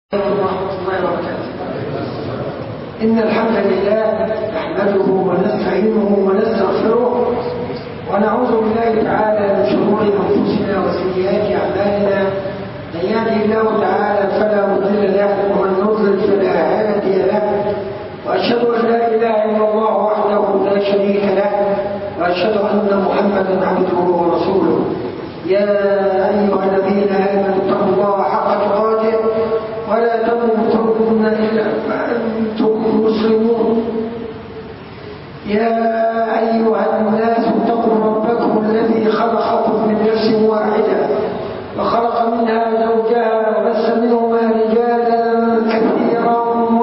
ورحمة الله وبركاته. إن الحمد لله نحمده ونستعينه ونستغفره ونعوذ بالله تعالى من شرور أنفسنا وسيئات أعمالنا. من يهده الله تعالى فلا مضل له ومن يضلل فلا هادي له، وأشهد أن لا إله إلا الله وحده لا شريك له، وأشهد أن محمدا عبده ورسوله. يا أيها الذين آمنوا اتقوا الله حق تقاته ولا تموتن إلا وأنتم مسلمون. يا أيها الناس اتقوا ربكم الذي خلقكم من نفس واحدة وخلق منها زوجها وبث منهما رجالا كثيرا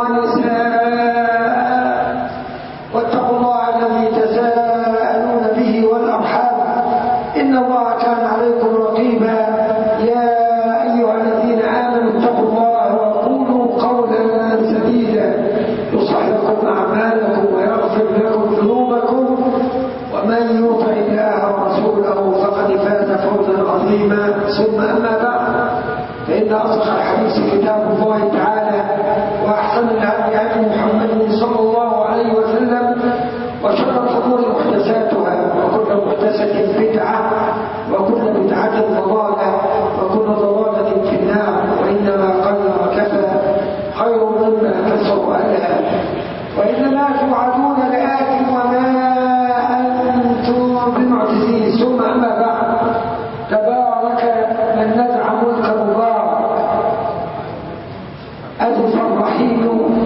ونساء، واتقوا الله الذي تساءلون به والأرحام إن الله كان عليكم رقيبا. يا أيها الذين آمنوا اتقوا الله وقولوا قولا سديدا يصلح لكم أعمالكم ويغفر لكم ذنوبكم، ومن يطع الله ورسوله فقد فاز فوزا عظيما. ثم أما بعد، فإن أصدق الحديث كتاب الله تعالى، وأحسن الهدي هدي محمد صلى الله عليه وسلم، وشر الأمور محدثاتها، وكل محدثة بدعة، وكل بدعة ضلالة، وكل ضلالة في النار. وإنما قل وكفى خير مما كثر وألهى، وإنما توعدون لآت وما أنتم بمعجزين. ثم أما بعد، تبارك من نزع ملك مبارك ألف الرحيم،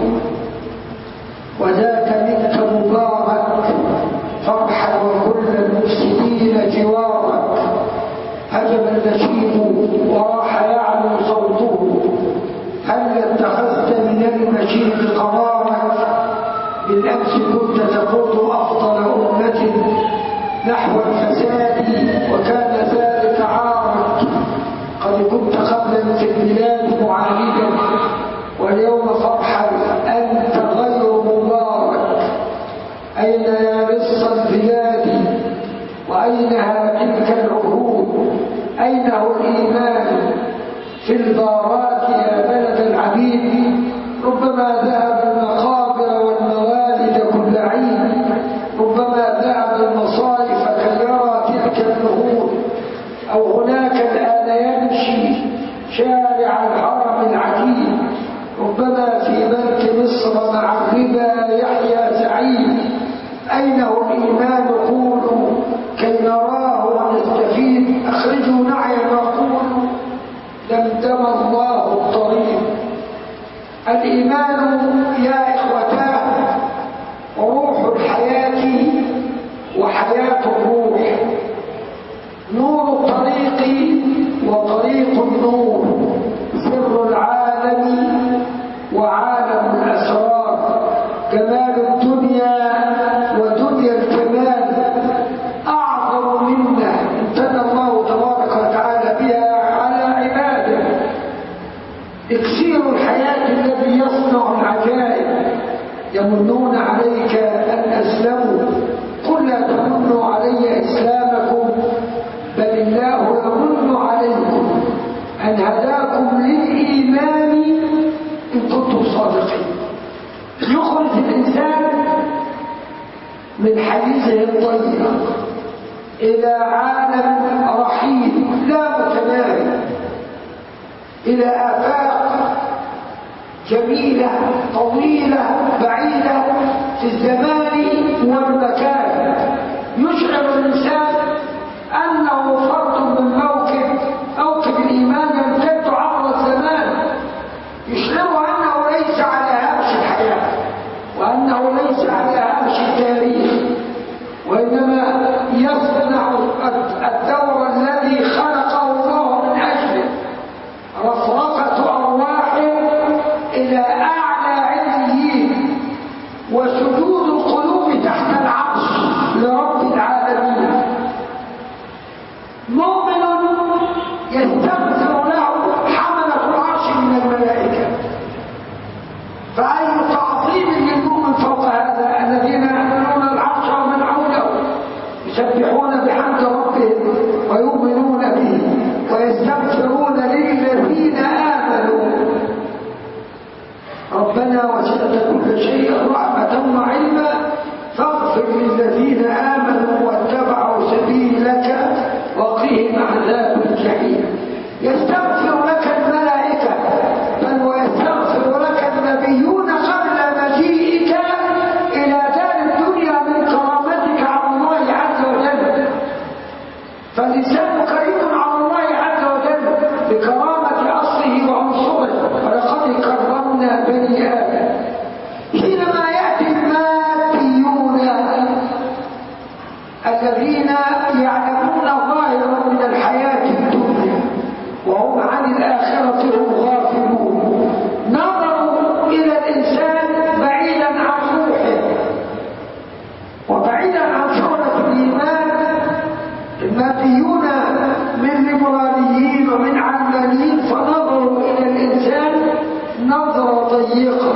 وذاك منك مبارك فرحا وكل المفسدين جوارك. هجم النشيد وراح يعلو صوته، هل اتخذت من المشيد قرارك؟ بالأمس كنت تقود أفضل أمة نحو الفساد وكان ذلك عارك. قد كنت قبلا في البلاد معاهدا، واليوم فرحا أنت غير مبارك. أين يا مصر البلاد وأينها تلك العهود؟ أينه الإيمان في البارات يا بلد العبيد؟ ربما ذهب المقابر والموالد كل عيد، ربما ذهب المصائف كي يرى تلك النهود، أو هناك الآن يمشي شارع الحرم العتيد. ربما في ملك مصر مع الربا يحيى سعيد. أينه الإيمان قولوا كي نراه ونستفيد؟ أخرجوا نعيا وقولوا دمدم الله الطريق. الإيمان يا إخوتاه روح الحياة وحياة الروح، نور الطريق وطريق النور، سر العالم وعالم الأسرار، جمال الدنيا ودنيا الكمال. أعظم منا امتن الله تبارك وتعالى بها على عباده، إكسير الحياة الذي يصنع العجائب. يمنون عليك أن أسلموا، قل لا تمنوا علي إسلامكم، بل الله يمن عليكم أن هداكم للإيمان إن كنتم صادقين. يخرج الإنسان من حيزه الضيق إلى عالم رحيم لا متناهي، إلى آفاق جميلة طويلة بعيدة في الزمان والمكان. يشعر الإنسان أنه فرد من موكب الإيمان يمتد عبر الزمان، يشعر أنه ليس على هامش الحياة، وأنه ليس على هامش التاريخ، وإنما يصنع الدور الذي خلقه الله من أجله، رفرقة أرواح إلى أعلى عليين، وسجود القلوب تحت العرش لرب العالمين. مؤمن كل شيء رحمة وعلما فاغفر للذين آمنوا واتبعوا سبيلك وقهم عذاب الجحيم. يستغفر لك الملائكة بل ويستغفر لك النبيون قبل مجيئك إلى دار الدنيا من كرامتك على الله عز وجل. فالإنسان كريم على الله عز وجل بكرامة أصله وعنصره. ولقد كرمنا بني آدم. حينما يأتي الماديون الذين يعلمون ظاهرا من الحياة الدنيا وهم عن الآخرة هم غافلون، نظروا إلى الإنسان بعيدا عن روحه وبعيدا عن شعلة الإيمان. الماديون من ليبراليين ومن علمانيين فنظروا إلى الإنسان نظرة ضيقة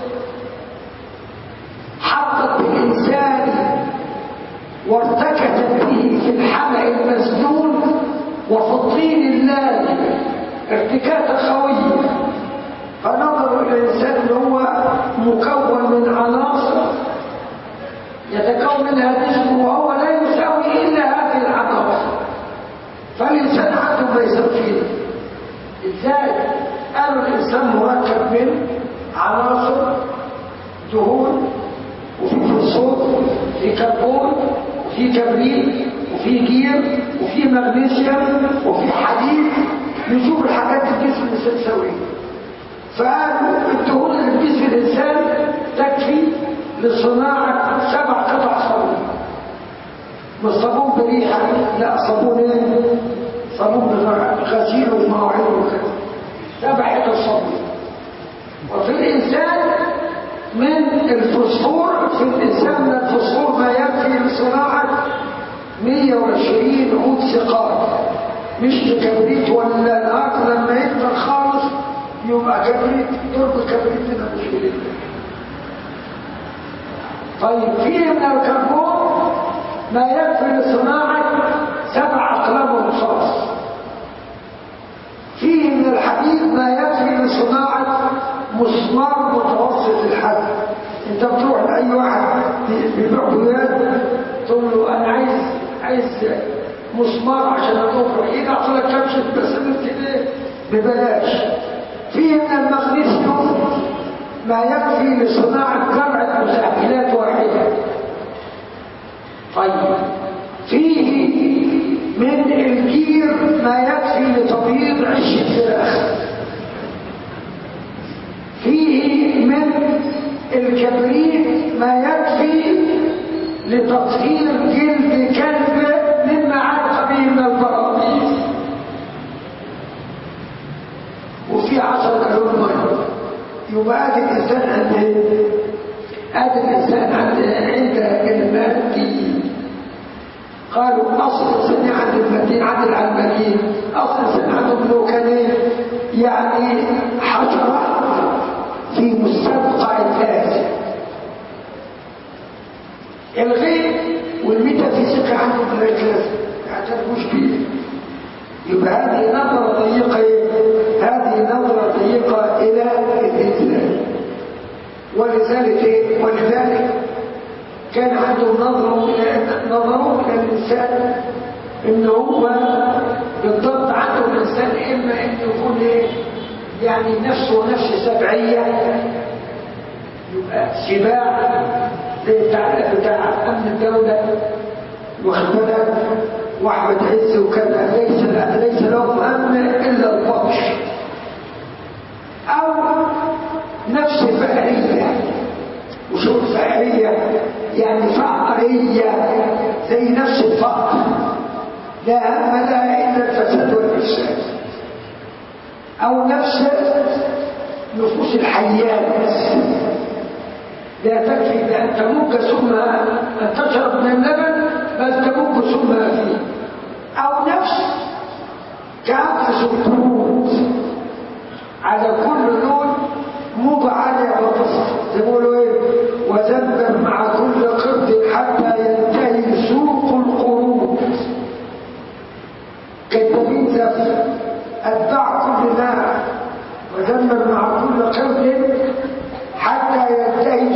حطت بالإنسان وارتكزت به في الحمأ المسنون وفي الطين اللازم ارتكازة خوية. فنظروا إلى الإنسان اللي هو مكون من عناصر يتكون منها جسمه وهو لا يساوي إلا هذه العناصر. فالإنسان عنده ما يساويه. إزاي؟ قالوا الإنسان مركب من عناصر دهون وفي فوسفور وفي كربون وفي كبريت وفي جير وفي مغنيسيوم وفي حديد. نشوف الحاجات الجسم الإنسان تساويه. فقالوا الدهون اللي في جسم الإنسان تكفي لصناعة 7 قطع صابون. مش صابون بريحة، لا صابون ايه؟ صابون غسيل ومواعين وكذا. 7 حتت صابون. وفي الإنسان من الفوسفور، في الإنسان من الفوسفور ما يكفي لصناعة 120 عود سقار. مش كبريت ولا الأرض لما يكبر خالص يبقى كبريت، درب كبريت هنا مش كده. طيب فيه من الكربون ما يكفي لصناعة 7 أقلام رصاص. فيه من الحديد ما يكفي لصناعة مسمار متوسط الحجم. انت بتروح لأي واحد بيبيع بيات تقول له أنا عايز مسمار عشان أطفح، يجي أعطلك كبشة بسمت كده ببلاش. فيه من المغنيسيوم ما يكفي لصناعة جرعة مساعدات واحدة. طيب فيه من الجير ما يكفي لتبييض عش الفراخ. فيه من الكبريت ما يكفي لتطهير جلد كلب مما علق به من البراغيث. وفي 10 كالون ميه. يبقى ادي الانسان عند المادي. قالوا اصل الانسان عند الماديين عند العلمانيين اصل الانسان عندهم لو كان يعني حشره في مستبقع الفاسد. الغيب والميتافيزيقا عندهم لا يعترفوش بيه. يبقى هذه نظرة ضيقة، هذه نظرة ضيقة إلى الإنسان. ولذلك كان عندهم نظروا إلى الإنسان إنه هو بالضبط عنده الإنسان إما أن يكون يعني نفسه نفس سبعية، يبقى سباع زي بتاع أمن الدولة واخد بالك واحمد عز وكذا، ليس لهم أمن إلا البطش. أو نفس فقرية، وشو فقرية يعني فقرية زي نفس الفقر لا هم لها إلا الفساد والإفساد. أو نفس نفوس الحيات لا تكفي بأن تمج سمها، أن تشرب من اللبن بل تمج سمها فيه. أو نفس كأنفس القرود على كل لون موضع عليه وتصف يقولوا ايه وذنب مع كل قرد حتى ينتهي سوق القرود. كالدمين زف أتبع كل ماء وذنب مع كل قرد حتى ينتهي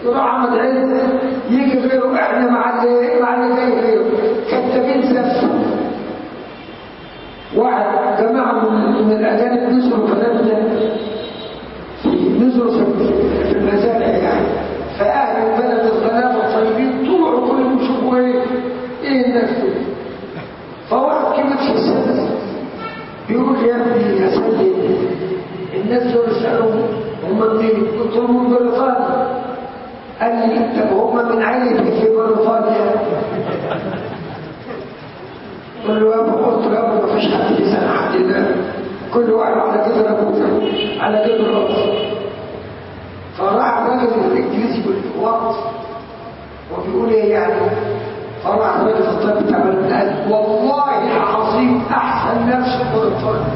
يروح احمد عز يجي غيره، احنا مع اللي جاي غيره كتابين زف. واحد جماعه من الاجانب نزلوا بلدنا، نزلوا في المزارع يعني، فاهل البلد الغلابه الطيبين طلعوا كلهم يشوفوا ايه الناس دول. فواحد كبير في السن بيقول يا ابني يا سيدي الناس دول يسالوا هم منين؟ قلت لهم من بريطانيا. قال لي طب هم من عيلة في بريطانيا؟ قلت له يا ابو ما فيش حد يسال حد الا كل واحد على قدر ابوه على قدر راسه. فراح الراجل الانجليزي بالوقت وبيقول ايه يعني؟ فراح الراجل الطيب بتاع قال والله العظيم احسن ناس في بريطانيا.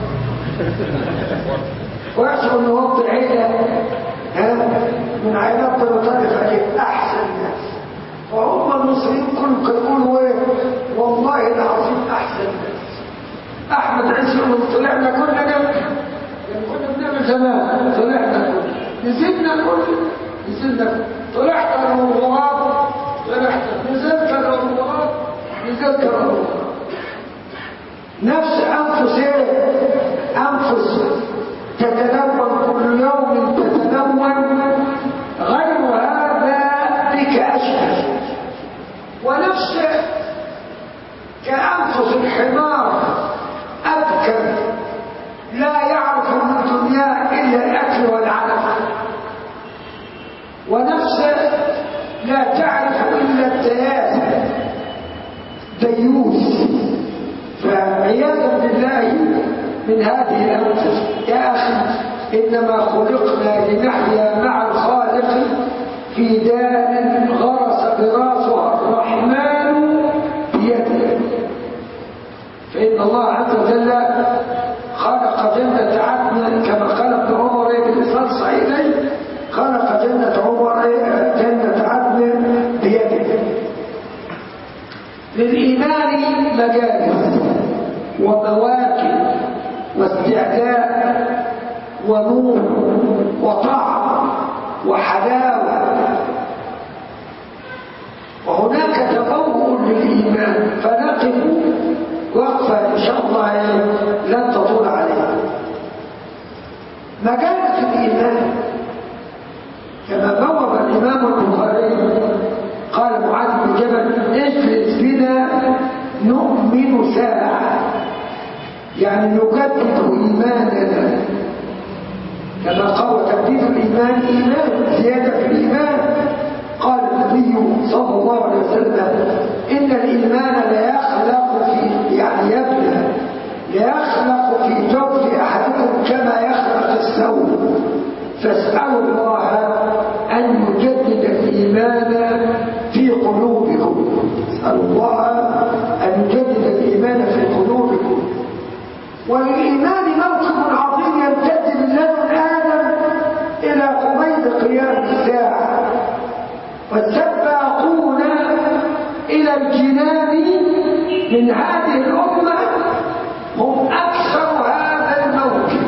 ويحصل ان وقت عيله من عائلات بريطانيا فقال احسن ناس، وهم المصريين كلهم كانوا يقولوا ايه؟ والله العظيم احسن ناس. احمد عز يقول طلعنا كلنا يعني كنا بنعمل زمان، طلعنا نزلنا طلعت انا والغراب، نزلت انا والغراب، نزلت انا والغراب. نفس انفس تتلون كل يوم تتلون، غير هذا بك اشبه. ونفس كأنفس الحمار أبكر لا يعرف من الدنيا إلا الأكل والعلف، ونفس لا تعرف إلا التياسة ديوث. فعياذا بالله من هذه الأنفس. يا أخي إنما خلقنا لنحيا مع الخالق في دار غرس غراسها الرحمن بيده. فإن الله عز وجل خلق جنة عدن كما قال ابن عمر بالإسناد الصحيح، خلق جنة عدن بيده. للإيمان مجالس ومواكب واستعداء ونور وطعم وحلاوة، وهناك تبوء للإيمان. فنقف وقفة إن شاء الله لن تطول عليها. مجالس الإيمان كما بوب الإمام البخاري قال معاذ بن جبل اجلس بنا نؤمن ساعة، يعني نجدد إيماننا. كما قال تجديد الإيمان إيمان، زيادة في الإيمان. قال النبي صلى الله عليه وسلم إن الإيمان لا يخلق في يعني يبنى لا يخلق في جوف أحدكم كما يخلق الثوب، فاسألوا الله أن يجدد الإيمان في قلوبكم. اسألوا الله أن يجدد الإيمان في قلوبكم. وللإيمان موقف عظيم يمتد من لدن آدم إلى قبيل قيام الساعة، والسباقون إلى الجنان من هذه الأمة هم أكثر هذا الموقف.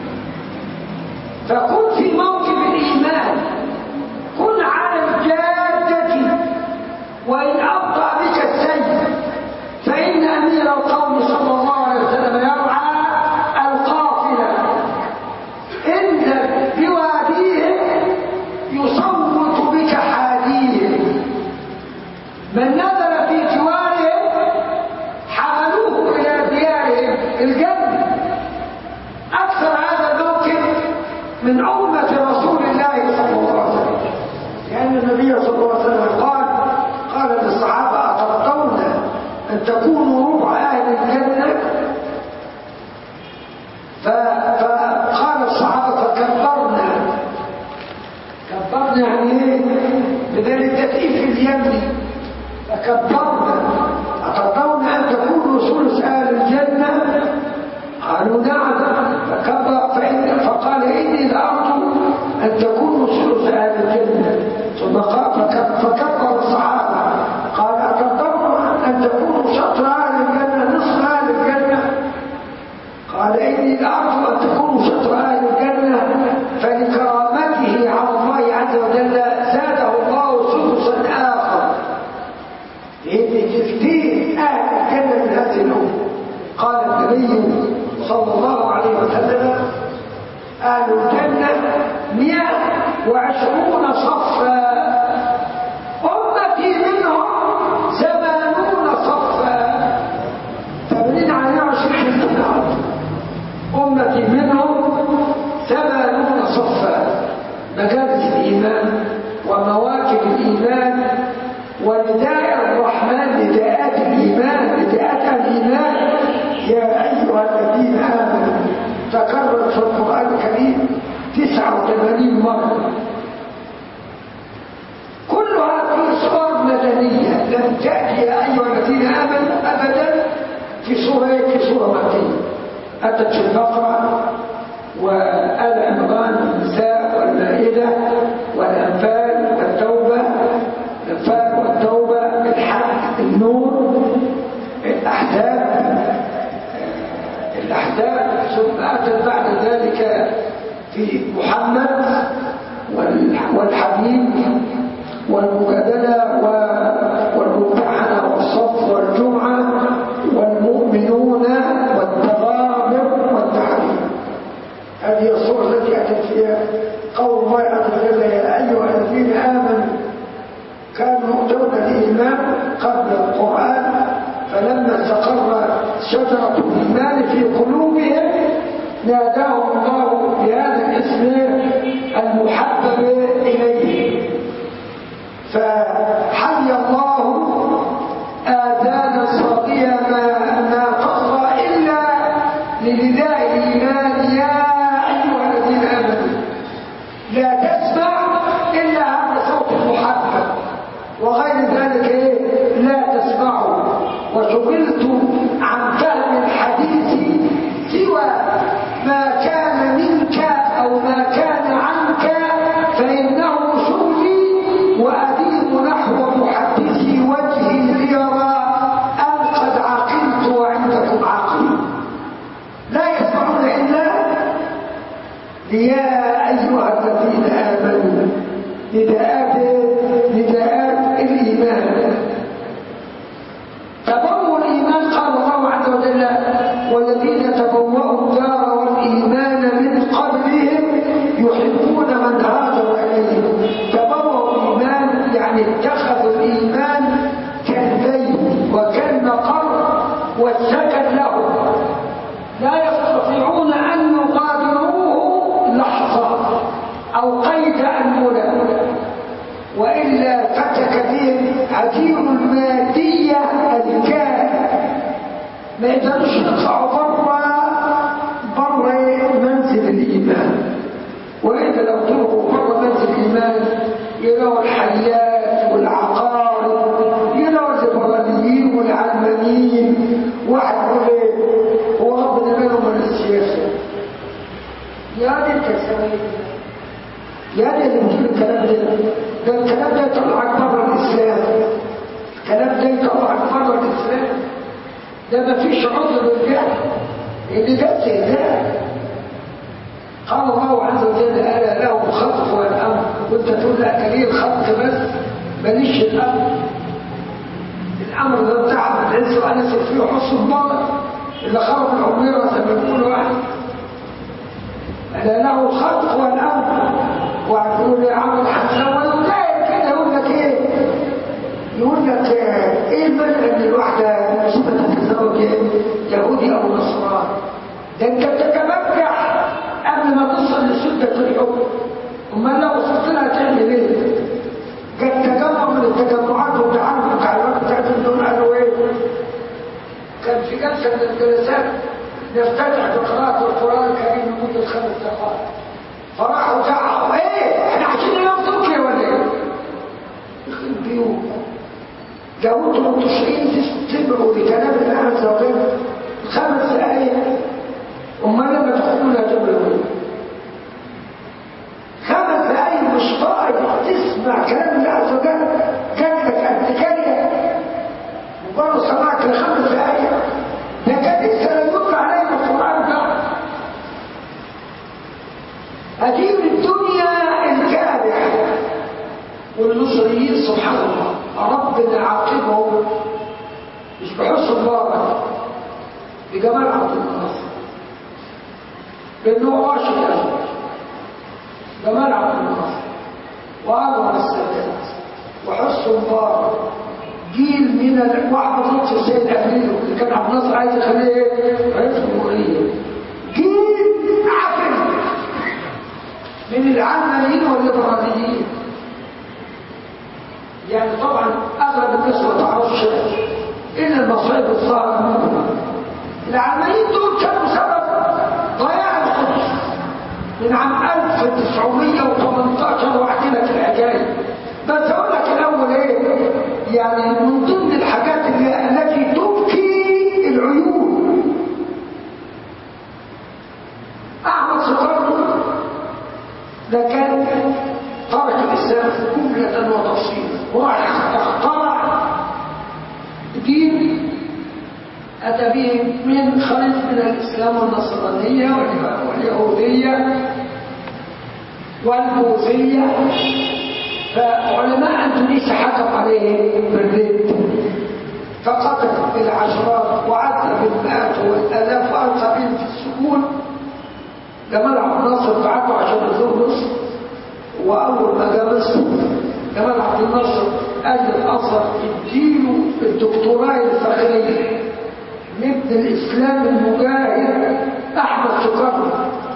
فكن في موقف الإيمان، كن على الجادة، وإن أبطأ بك السيف فإن أمير القوم صلى الله عليه وسلم يرعى القافلة إن بواديهم يصوت بك حاديهم، من نزل في جوارهم حملوه إلى ديارهم الجنة. أكثر هذا الموقف من أمة رسول الله صلى الله عليه وسلم، لأن النبي صلى الله عليه وسلم قال للصحابة أترضون أن تكونوا ربع أهل الجنة؟ فقال الصحابة فكبرنا يعني ايه؟ بدل التكئيف اليمني فكبرنا. أترضون أن تكونوا ثلث أهل الجنة؟ قالوا نعم. فكبر فقال إني لأرجو أن تكونوا ثلث أهل الجنة. ثم فكبر الصحابة قال أترضون أن تكونوا شطر أهل الجنة نصف أهل الجنة؟ قال إني لأرجو أن تكونوا شطر أهل الجنة. فلكرامته على الله عز وجل زاده الله النبي صلى الله عليه وسلم أهل الجنة 120 صفا، أمتي منهم 80 صفا، 80 على 120 سنة، أمتي منهم 80 صفا. مجالس الإيمان ومواكب الإيمان ونداء الرحمن، نداءات الإيمان، نداءات الإيمان يا أيها الذين آمنوا تكرر في القرآن الكريم 89 مرة، كلها في صور مدنية، لم تأتي يا أيها الذين آمنوا أبدا في صورة مكية. أتت في البقرة وآل عمران والنساء والمائدة والأنفال والتوبة، الأنفال والتوبة، الحج، النور، الأحزاب، ثم أتت بعد ذلك في محمد والحبيب والمجادلة والممتحنة والصف والجمعة والمؤمنون والتغابر والتحريم. هذه الصورة التي أتت فيها قول الله عز وجل يا أيها الذين آمنوا كانوا يؤتون الإيمان قبل القرآن، فلما استقر شجرة الإيمان في قلوبهم ناداهم الله بهذا الاسم المحبب إليه. فحي الله آذان صاغية ما تصغى إلا لنداء الإيمان يا أيها الذين آمنوا، لا تسمع إلا هذا صوت المحبب، وغير ذلك لا تسمعوا. وشغلت عن فهم الحديث سوى ما كان منك أو ما كان عنك، فإنه شغلي وأديم نحو محدثي وجهي ليرى أن قد عقلت وعندكم عقل. لا يسمعون إلا يا أيها الذين آمنوا، نداءات الإيمان. تبوأ الإيمان قال الله عز وجل والذين تبوأوا الدار والإيمان من قبلهم يحبون من هاجر إليهم. تبوأوا الإيمان يعني اتخذوا الإيمان كالبيت وكالمقر والسكن له، لا يستطيعون أن يغادروه لحظة أو قيد أنملة، وإلا فتك بهم عدير المادية الكامل، ما يقدرش يطلعوا بره منزل الإيمان. وإذا لو طلعوا بره منزل الإيمان يلاقوا الحيات والعقارب، يلاقوا الليبراليين والعلمانيين. واحد يقول هو ربنا مالهم من السياسة؟ يا دي الكسامية، يا دي اللي بتقول الكلام ده الكلام ده يطلعك بره الإسلام، الكلام ده يطلعك بره الإسلام، ده ما فيش عذر للجهل، اللي ده استهزاء. قال الله عز وجل ألا له الخلق والأمر، وانت تقول لا ليه الخلق بس ماليش الأمر ده بتاع العز وأنس فيه حصن الضرر اللي خرب العميرة زي ما بيقولوا واحد. ألا له الخلق والأمر، ويقول يا عم الحسن ويداير كده يقول لك ايه؟ يقول لك ايه المنع ان الواحده مسلمه تتزوج يهودي او نصراني؟ ده انت بتتبجح قبل ما توصل لشده الحكم. امال لو وصلت لها تعمل ايه؟ كان تجمع من التجمعات والتعامل بتاع الوقت بتاعتهم دول قالوا ايه؟ كان في جلسه من الجلسات نفتتح بقراءه القران الكريم لمده 5 دقائق، فراحوا دعوا ايه؟ احنا عايزين ننام تركيا ولا ايه؟ يخرب بيوتكم. لو انتم متشرعين تتبعوا لكلام الله عز وجل 5 دقائق، امال لما تدخلوا لا تبلغوا 5 دقائق مش طائب تسمع كلام الله عز وجل، كان لك اتكاليه مجرد سمعك ل5 دقائق، ده كان لسه لا يدل عليه القران ده. أدين الدنيا الكابح، والمصريين سبحان الله ربنا عاقبهم مش بحسن الله، بجمال عبد الناصر بأنه راشد أول جمال عبد الناصر وأنور السادات وحسن مبارك جيل من واحد لطفي السيد أمير اللي كان عبد الناصر عايز يخليه رئيس جمهورية، جيل عفن من العلمانيين والليبراليين. يعني طبعا اغلب الناس ما تعرفش الا المصائب الظاهره منهم. العلمانيين دول كانوا سبب ضياع القدس من عام 1918 واحكي لك الحكايه. بس اقول لك الاول ايه يعني من ضمن الحاجات التي تبكي العيون. احمد سكران ده كان ترك الاسلام جمله وتفصيلا وراح اخترع دين اتى به من خليط من الاسلام والنصرانيه واليهوديه والبوذيه. فعلماء اندونيسيا حكم عليه بالرد فقتل بالعشرات وعذب بالمئات والالاف والقى بهم في السجون. جمال عبد الناصر بعته عشان يزور مصر، واول ما جاء مصر جمال عبد الناصر قال للازهر اديله الدكتوراه الفخريه لابن الاسلام المجاهد احمد سكران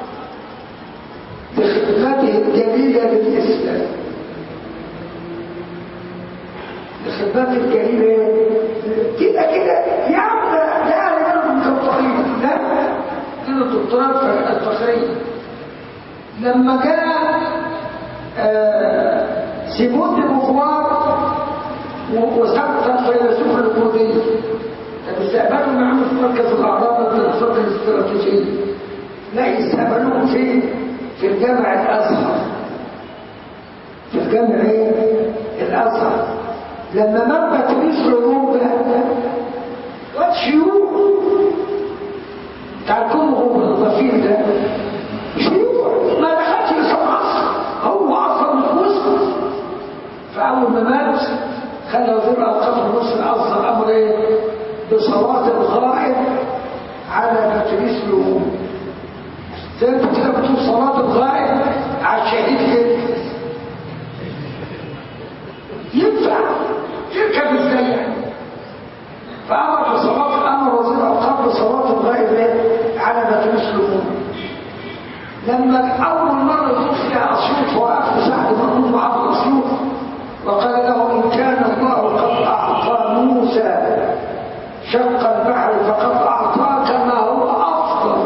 لخدمته الجليله للاسلام. لخدمته الجليله كده يا عم لا انا مكفرين لا كده الدكتوراه الفخريه. لما جاء سيمون دي بوفوار وسبت الفيلسوف الوجودي كان استقبلوا معهم في مركز الاعراض للدراسات الاستراتيجيه. لا يستقبلوهم في الجامع الازهر. في الجامع الازهر لما مات باتريس العلوم ده شيوخ تعرفون هو الضفير ده شيوخ ما دخلش لسه مصر هو اصلا مسلم. فاول ما مات خلى وزير الاوقاف مصر اصدر امر ايه بصلاه الغائب على باتريس العلوم. زي انت كده بتقول صلاه الغائب على الشهيد كده ينفع تركب ازاي يعني؟ فامر بصلاه امر وزير الاوقاف بصلاه الغائب على باتريس العلوم. لما اول مره توفي اسيوط وقف سعد بن معاذ اسيوط وقال له ان كان الله قد اعطى موسى شق البحر فقد اعطاك ما هو افضل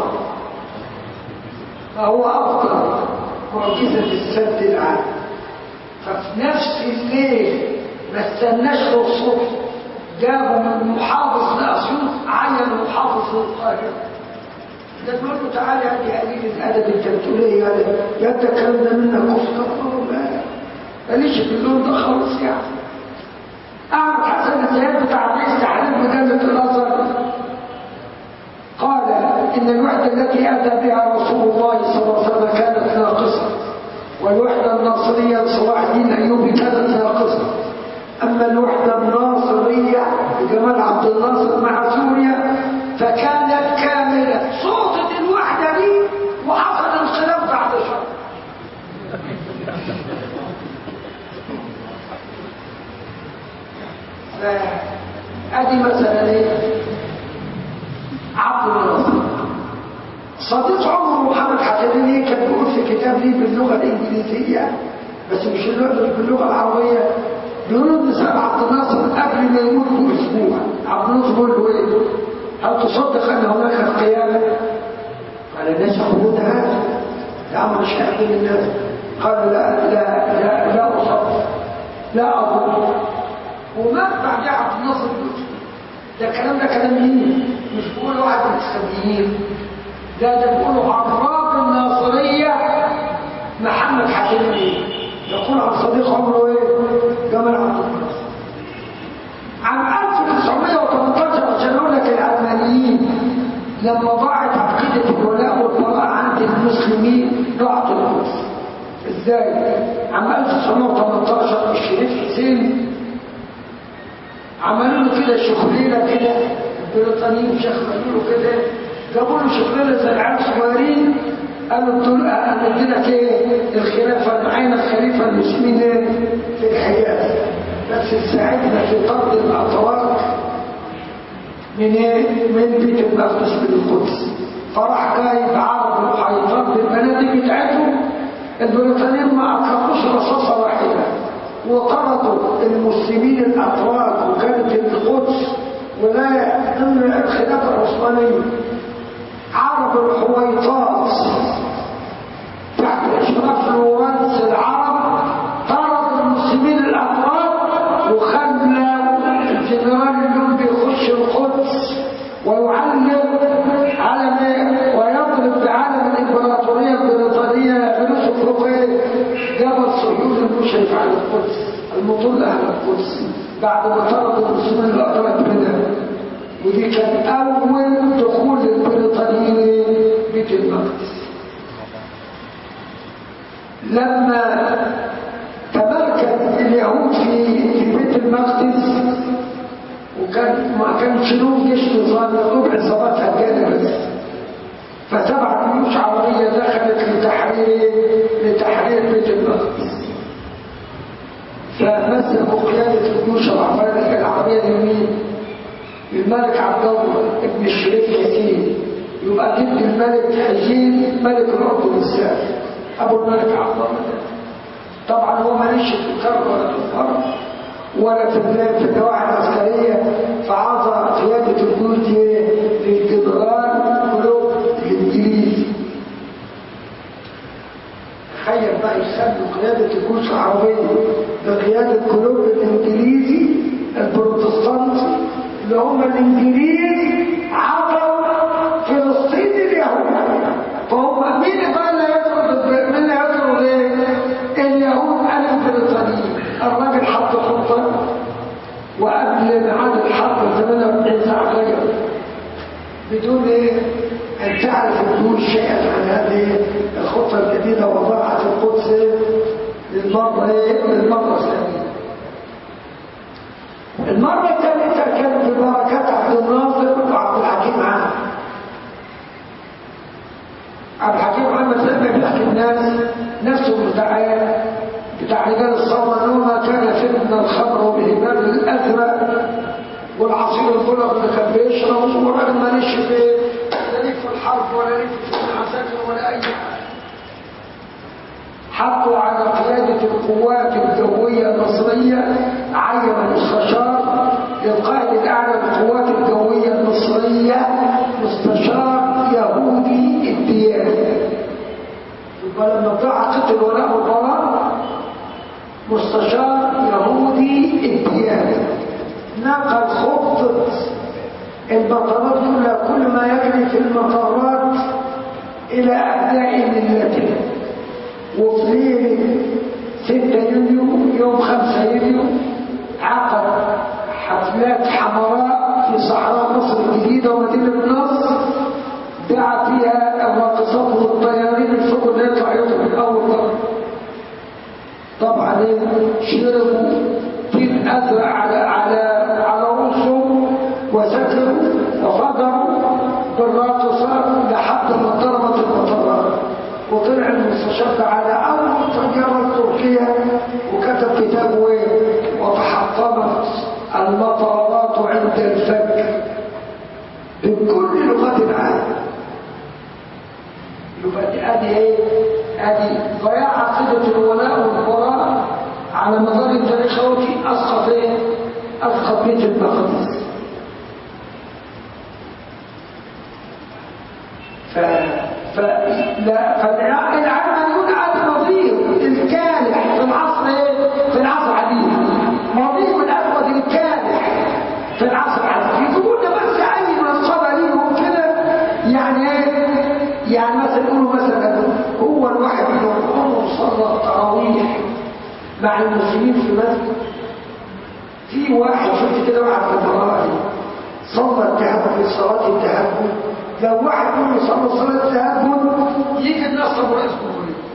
معجزه السد العالي. ففي نفس الليل ما استناش للصبح جابوا من محافظ لاسيوط عين محافظ للقاهره. ده تقول له تعالى يا قليل الادب انت بتقول ايه يا انت الكلام ده منك كفر ماليش في اللون ده خالص يعني. احمد حسن الزيات بتاع رئيس تحرير مجله الازهر قال ان الوحده التي اتى بها رسول الله صلى الله عليه وسلم كانت ناقصه والوحده الناصريه لصلاح الدين الايوبي كانت ناقصه. اما الوحده الناصريه لجمال عبد الناصر مع سوريا فكانت كامله. صوتت الوحده دي وحصل انقلاب بعد شهر. فادي مثلا ايه عبد الناصر صديق عمره محمد حسنين كان بيقول في كتاب ليه باللغه الانجليزيه بس مش باللغه العربيه. بيقولوا ان سأل عبد الناصر قبل ما يموت باسبوع عبد الناصر بيقول له ايه هل تصدق ان هناك القيامه؟ قال الناس يقولون هذا يا عم مش هيقبل الناس. قال لا اصدق لا اظن. ومات بعدها عبد الناصر ده الكلام ده كلام مين؟ مش بيقولوا واحد من السبيين ده بيقولوا عراق الناصريه محمد حسين يقول عن صديق عمره ايه جمال عبد الناصر. عام 1918 عشان اقول لك العلمانيين لما ضاعت عقيده الولاء والبراء عند المسلمين ضاعت القدس ازاي؟ عام 1918 الشريف حسين عملوا له كده شخليله كده البريطانيين شغلوا كده، جابوا له شغلانه زي العيال الصغيرين، قالوا دول هنديلك ايه الخلافه معانا الخليفه المسلمين في الحجاز، بس تساعدنا في طرد الاتراك من بيت المقدس بالقدس. فراح جايب عرب الحيطان بالبنادق بتاعتهم، البريطانيين ما اطلقوش رصاصه واحده وطردوا المسلمين الاتراك، وكانت القدس ولايه ضمن الخلافه العثمانيه. عرب الحويطات تحت اشراف لورنس العرب طرد المسلمين الاتراك، وخلى الجنرال اللي بيخش القدس ويعلم علم ويضرب بعلم الامبراطوريه البريطانيه يوسف رقيق، جبل صهيون المشرف على القدس المطل اهل القدس بعد ما طرد المسلمين الاتراك منها. ودي كان اول دخول للبريطانيين بيت المقدس. لما تمركز اليهود في بيت المقدس، وكان ما كانش لهم جيش نظامي، ربع عصابات هجانه بس، فتبع جيوش عربيه دخلت لتحرير بيت المقدس. فمسكوا قياده الجيوش العربيه لمين؟ الملك عبد الله ابن الشريف ياسين، يبقى جد الملك حسين ملك الاردن السابق، ابو الملك عبد الله. طبعا هو ماليش في الكرب ولا في الحرب ولا في الدواعي العسكريه، فعطى قياده الجيوش للجنرال كلوب الانجليزي. تخيل بقى يخلوا قياده الجيوش العربيه بقياده كلوب الانجليزي البروتستانتي، اللي هم الانجليز عطوا فلسطين اليهود. فهم مين بقى اللي يدروا ليه؟ اليهود قالوا البريطانيين. الراجل حط خطه، وقبل ميعاد الحرب 48 ساعه غير بدون ان تعرف الجيوش شيئا عن هذه الخطه الجديده، وضاعت القدس للمره الثانيه. المرة الثالثة كانت ببركات عبد الناصر وعبد الحكيم عامر. عبد الحكيم عامر زي ما بيحكي الناس نفسه بتاع رجال الثورة، انه ما كان شربنا الخمر والهباب الازرق والعصير البلغ اللي كان بيشرب، والراجل ماليش لا ليك في الحرب ولا ليك في العساكر ولا اي حاجة. حطوا على قيادة القوات الجوية المصرية عين مستشار للقائد الأعلى للقوات الجوية المصرية، مستشار يهودي الديانة. يبقى لما ضاع قتل ولاء البراء مستشار يهودي الديانة نقل خطة المطارات كلها، كل ما يجري في المطارات إلى أبناء ملته. وفي ليلة 6 يونيو يوم 5 يونيو عقد حفلات حمراء في صحراء مصر الجديدة ومدينة نصر، دعا فيها الراقصات والطيارين الفوق اللي يطلع يضرب أول ضرب. طبعا شربوا طين أزرق على رؤوسهم وسكروا وفجروا بالراقصات لحد ما ضربت المطارات، وطلع المستشار على أول طيارة تركيا وكتب كتابه وتحطمت المطارات عند الفجر بكل لغات العالم. يبقى ادي ضياع عقيدة الولاء والبراء على مدار التاريخ اسقط بيت المقدس. فالعلمانيون عاد ماضيهم الكالح في العصر الحديث، ماضيهم الأسود الكالح في العصر الحديث. يقولون بس أي منصبة ليهم كده، يعني مثلا يقولوا مثلا هو الواحد من عمره صلى التراويح مع المسلمين في مسجد، في واحد شفت كده واحد في الفرائض صلى التهجد صلاة التهجد، لو واحد منهم صلى صلاة التهجد يجي الناس صبر اسمه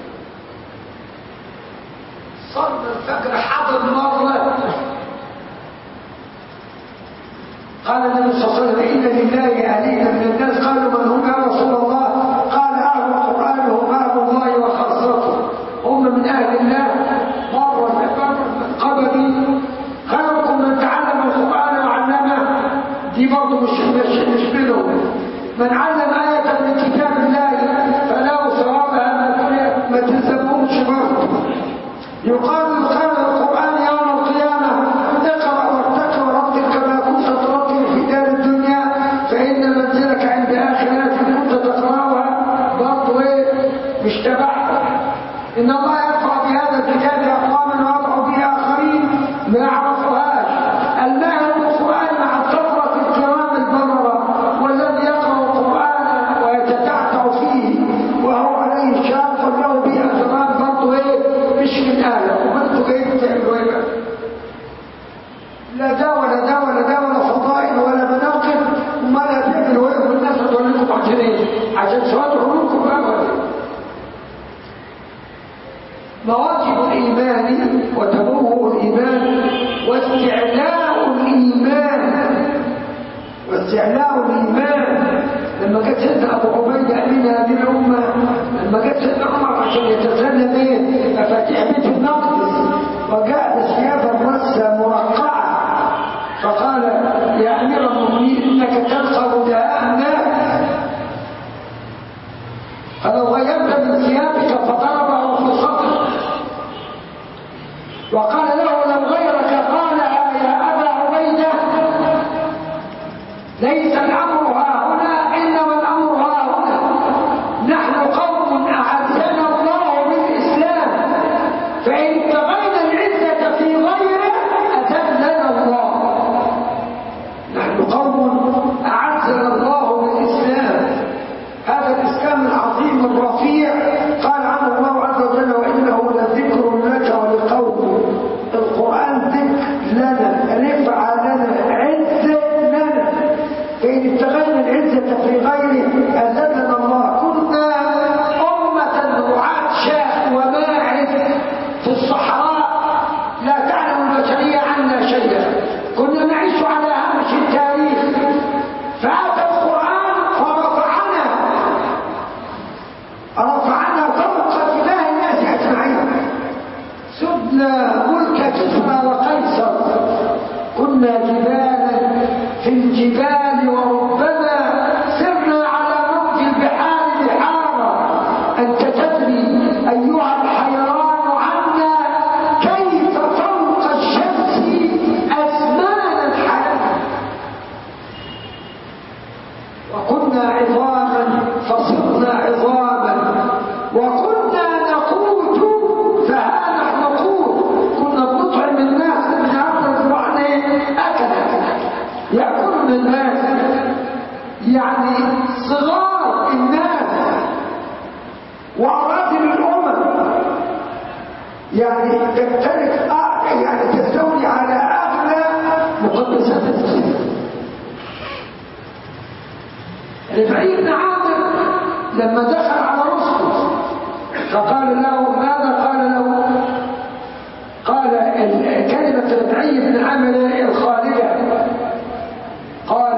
صلى الفجر حضر مرة. قال النبي صلى الله عليه وسلم قيل لله أهلين من الناس قالوا من هم يا رسول الله؟ قال أهل القرآن هم أهل الله وخاصته، هم من أهل الله. مرة قبلي خيركم من تعلم القرآن وعلمه، دي برضه مش منهم. من علم آية من كتاب الله فله ثوابها ما تلزمهمش برضه. يقال خير القرآن يوم القيامة اقرأ وارتقي ورتل كما كنت ترتل في دار الدنيا، فإن منزلك عند آخر آية كنت تقرأها برضه مش تبعها. إن الله يرفع بهذا الكتاب أقواما ويضع به آخرين ما يعرفوهاش. الماهر بالقرآن مع الكفرة الكرام البررة، والذي يقرأ القرآن ويتتعتع فيه وهو عليه شاق له به أجران برضه مش من أهله. وانتوا جايين تعملوا ايه بقى؟ لا ده ولا ده ولا ده ولا فضائل ولا مناقب، وما لا تعملوا ايه والناس هتقول لكم عشان ايه؟ عشان سؤالوا لكم بقى ولا ايه؟ مواجب الإيمان وتبوه الإيمان واستعلاء الإيمان. لما جت سيدنا أبو عبيدة أمين هذه الأمة، لما جت سيدنا عمر عشان يتسلم مفاتيح بيت المقدس وجاء بثيابا رسة مرقعة، فقال يا أمير المؤمنين إنك تلقى بدهاء الناس، فلو غيرت من ثيابك فضربه في صدره. وقال له لو غيرك قالها يا أبا عبيدة ليس الأمر ها هنا إنما الأمر ها هنا، نحن قوم أعزنا الله بالإسلام، فإن ابتغينا العزة في غيره أذلنا الله. نحن قوم أعزنا الله بالإسلام، هذا الإسلام العظيم الرفيع قال عنه الله عز وجل وإنه لذكر لك ولقومك. القرآن ذكر لنا، رفع لنا، عز لنا، فإن ابتغينا العزة في غيره أذلنا الله. كنا أمة رعاة شاء وماعز في الصحراء لا تعلم البشرية عنا شيئا، كنا نعيش على هامش التاريخ، فأتى القرآن فرفعنا فوق جباه الناس أجمعين. سدنا ملك كسرى وقيصر، كنا جبالا في الجبال وربما سرنا على موج البحار بحارا. أنت تدري أيها الحيران عنا كيف فوق الشمس أزمان الحياة. وكنا عظاما فصرنا عظاما، وكنا نقود فها نحن نقود. كنا بنطعم الناس من عبد الرحمن يأكل من الناس، يعني صغار الناس وأراضي الأمم، يعني تمتلك يعني تستولي على أغلى مقدسات الإسلام. رفعي بن عامر لما دخل على رسله فقال له ماذا؟ قال له كلمة رفعي بن عامر الخالدة، قال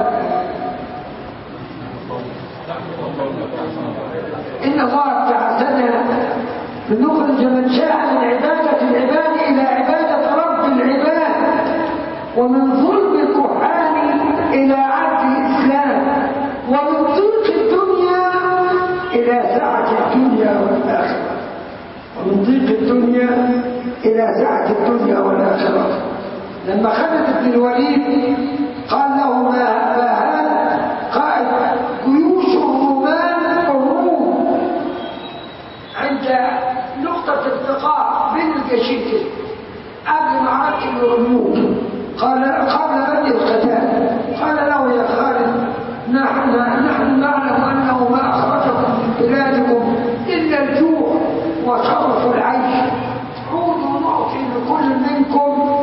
إن الله ابتعثنا لنخرج من شاء من عبادة العباد إلى عبادة رب العباد، ومن ظلم الكهان إلى عدل الإسلام، ومن ضيق الدنيا إلى سعة الدنيا والآخرة، ومن ضيق الدنيا إلى سعة الدنيا والآخرة. لما خالد بن الوليد قال له ما هذا؟ قائد جيوش الروم عند نقطة التقاء بين الجيشين قبل معركة اليرموك، قبل بدء القتال، قال له يا خالد نحن نعلم أنه ما أخرجكم من بلادكم إلا الجوع وشرف العيش، عودوا نعطي لكل منكم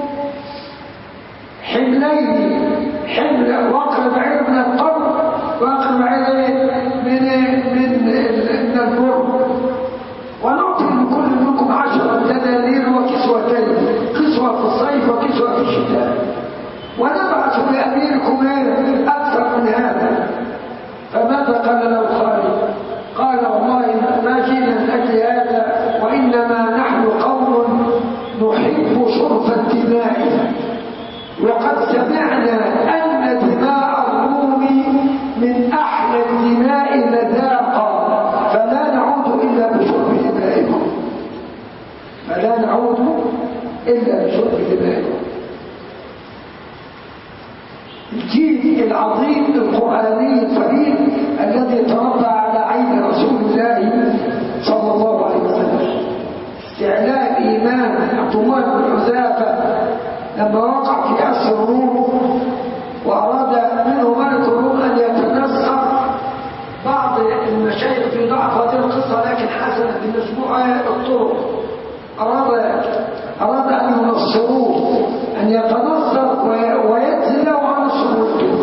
حملين، حمل وقر بعير من الطر وقر بعير من البر، ونعطي لكل منكم 10 دنانير وكسوتين، كسوة في الصيف وكسوة في الشتاء. ونبعث لأميركم أكثر من هذا. فماذا قال له خالد؟ قال والله ما جئنا من أجل هذا، وإنما نحن قوم نحب شرف الدماء، وقد سمعنا أن دماء الروم من أحلى الدماء مذاقا، فلا نعود إلا بشرب دمائكم، فلا نعود إلا بشرب دمائكم. الجيل العظيم القرآني الفريد الذي تربى على عين رسول الله صلى الله عليه وسلم. استعلاء الإيمان عبد الله بن حذافة لما وقع في أسر الروم وأراد منه ملك الروم أن يتنصر بعض المشايخ في ضعف هذه القصة لكن حسنة بمجموعة الطرق، أراد أن ينصروه، أن يتنصر وينزل عن سلطته،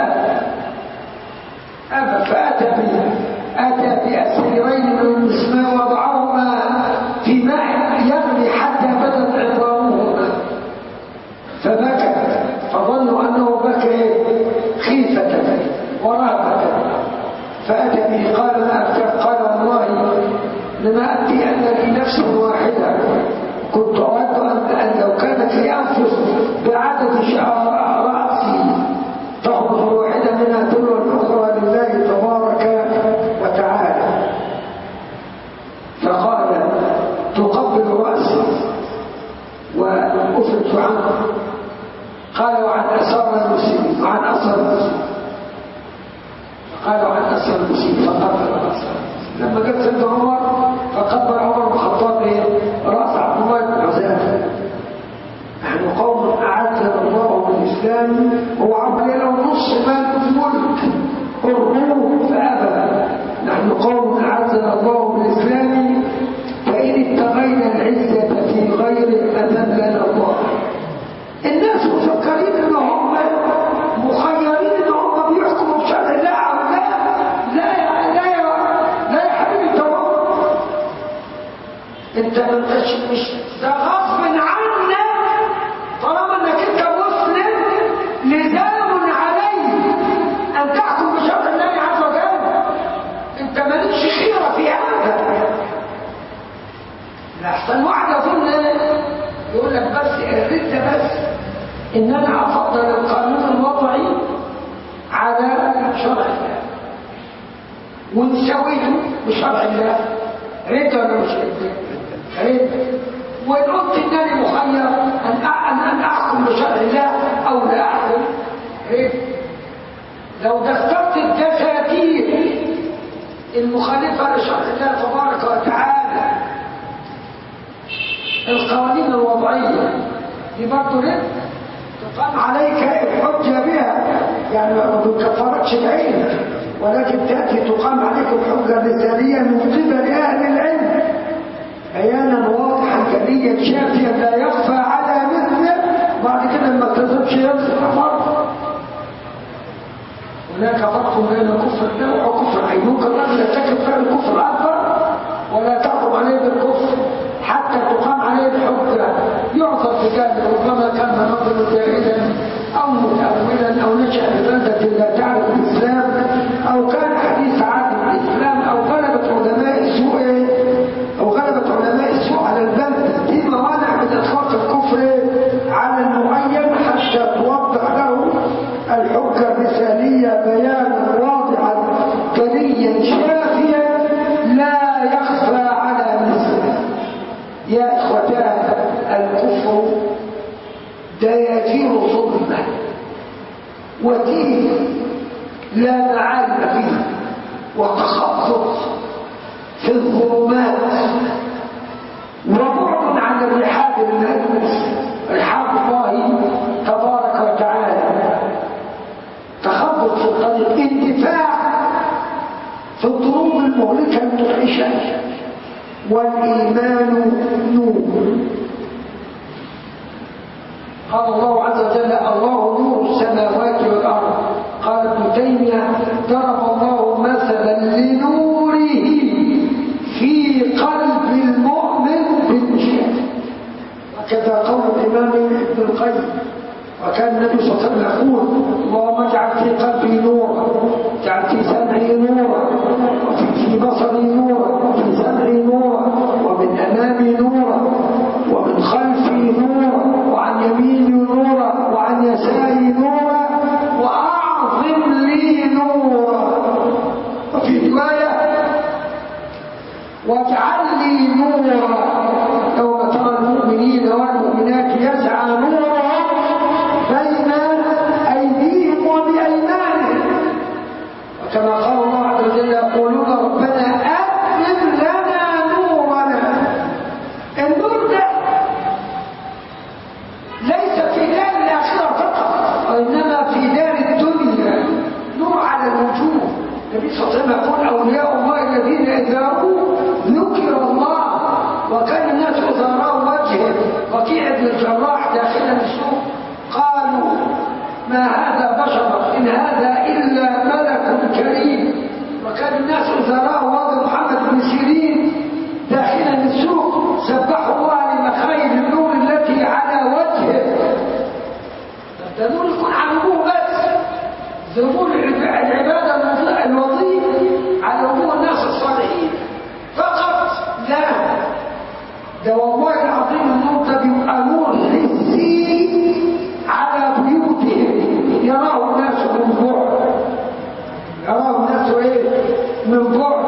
فأتى بأسيرين من المسلمين وضعهما في ماء يغلي حتى بدت عظامهما، فبكى، فظنوا أنه بكى خيفة ورهبة، فأتى به قال ما أبكى؟ قال والله لما أبكي أن لي نفس واحدة، كنت أود أن لو كانت لي أنفس بعدد شعر رأسي تخرج واحدة منها تلو الأخرى لله تبارك وتعالى. فقال تقبل رأسي وأفلت عنه. قال وعن أسر المسلمين، وعن أسر المسلمين، فقال وعن أسر المسلمين، فقبل رأسه. لما جاء سيدنا عمر فقبل عمر بن الخطاب رأس عبد الله بن حذافة. نحن قوم أعزنا الله بالإسلام، هو عمل له نص مال الملك الروم فأبى. نحن قوم أعزنا الله بالإسلام، فإن ابتغينا العزة في غيره أذلنا الله. الناس مفكرين ان هم مخيرين ان هم بيحكموا بشرع الله او لا يا حبيبي توقف. انت مش ده غصب عنك، طالما انك انت مسلم لزام عليك ان تحكم بشرع الله عز وجل. انت مالكش خيره في هذا. لأحسن واحد يظن يقول لك بس الردة بس ان انا افضل القانون الوضعي على شرع الله ونسويه بشرع الله. رد ولا مش رد؟ وان قلت انني مخير ان احكم بشرع الله او لا احكم، رد. لو دسترت الدساتير المخالفه لشرع الله تبارك وتعالى، القوانين الوضعيه دي برضه رد، تقام عليك الحجة بها، يعني ما بتكفركش العين، ولكن تأتي تقام عليك الحجة اللسانية من قبل أهل العلم بيانا واضحا جليا شافيا لا يخفى على مثله. بعد كده لما تزوجش يمسك فرق. هناك فرق بين كفر النوع وكفر عين. ممكن الرجل يرتكب فعل الكفر الأكبر ولا تحكم عليه بالكفر حتى تقام عليه الحجة، يعذر بذلك. ربما كان الرجل جاهلا او متأولا او نشأ ببلدة لا تعرف الاسلام، او كان حديث عهد بالاسلام، او غلبت علماء السوء على البلد. دي موانع من اطلاق الكفر على المعين حتى توضح له الحجة الرسالية بيانا واضحا جليا شافيا لا يخفى على مثله. يا إخوتان، الكفر دياجير ظلمة ودين لا معالم فيه، وتخبط في الظلمات، وبعد عن الرحاب المهدوس رحاب الله تبارك وتعالى. تخبط في الطريق، اندفاع في الظروف المهلكة المدهشة، والإيمان نور. قال الله عز وجل الله نور السماوات والأرض. قال ابن تيمية ضرب الله مثلا لنوره في قلب المؤمن بالمشاهد. وكذا قول الإمام ابن القيم وكان النبي صلى الله عليه وسلم يقول اللهم اجعل في قلبي نورا، اجعل في سمعي نورا، وفي بصري نورا، وفي سمعي نورا، ومن امامي نورا، ومن خلفي نورا، وعن يميني نورا، وعن يساري نورا، واعظم لي نورا. وفي روايه واجعل لي نورا يوم ترى المؤمنين والمؤمنات يسعى نورهم بين أيديهم وبأيمانهم، وكما قال الله عز وجل يقولون ربنا أتمم لنا نورنا. النور ده ليس في دار الآخرة فقط، وإنما في دار الدنيا، نور على الوجوه. النبي صلى الله عليه وسلم يقول أولياء الله الذين إذا رأوا ذكر الله، وكان الناس إذا رأوا وجهه وكيع بن الجراح داخل السوق قالوا ما هذا بشر إن هذا إلا ملك كريم. وكان الناس إذا رأوا وجه محمد بن سيرين داخل السوق سبحوا الله لمخايل النور التي على وجهه. ده نور يكون على وجوه بس، ظهور العبادة الوظيفة على وجوه الناس الصالحين فقط، لا، ده والله العظيم النور ده بيبقى نور حسي على بيوتهم، يراه الناس من بعد، يراه الناس ايه من بعد.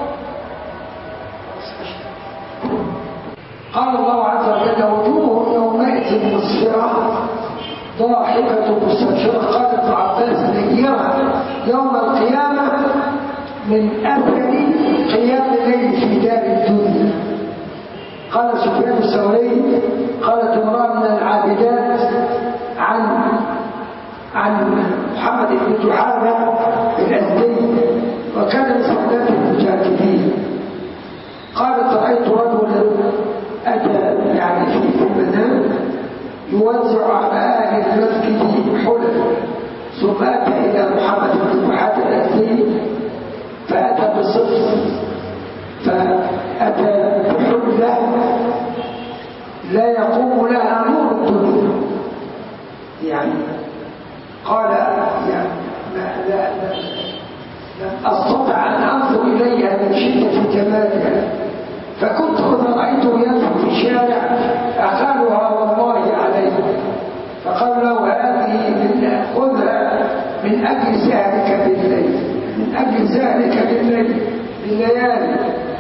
قال الله عز وجل وجوه يومئذ مسفرة ضاحكة مستبشرة. قال ابن عباس يرى يوم القيامة من أثر قيام الليل في دار الدنيا. قال سفيان الثوري قالت امرأة من العابدات عن محمد بن جحافة الأزدي وكان من سادات المجاهدين، قالت رأيت رجلا أتى يعني في المنام يوزع على أهل المسجد حلل، ثم أتى إلى محمد بن جحافة الأزدي فأتى بالصدق، فأتى بحلة لا يقوم لها نور الدنيا. يعني قال يعني لم أستطع أن أنظر إليها من شدة جمالها، فكنت إذا رأيته يمشي في الشارع أخالها والله عليه. فقال له هذه خذها من أجل سهرك بالليل، من أجل سهرك بالليالي.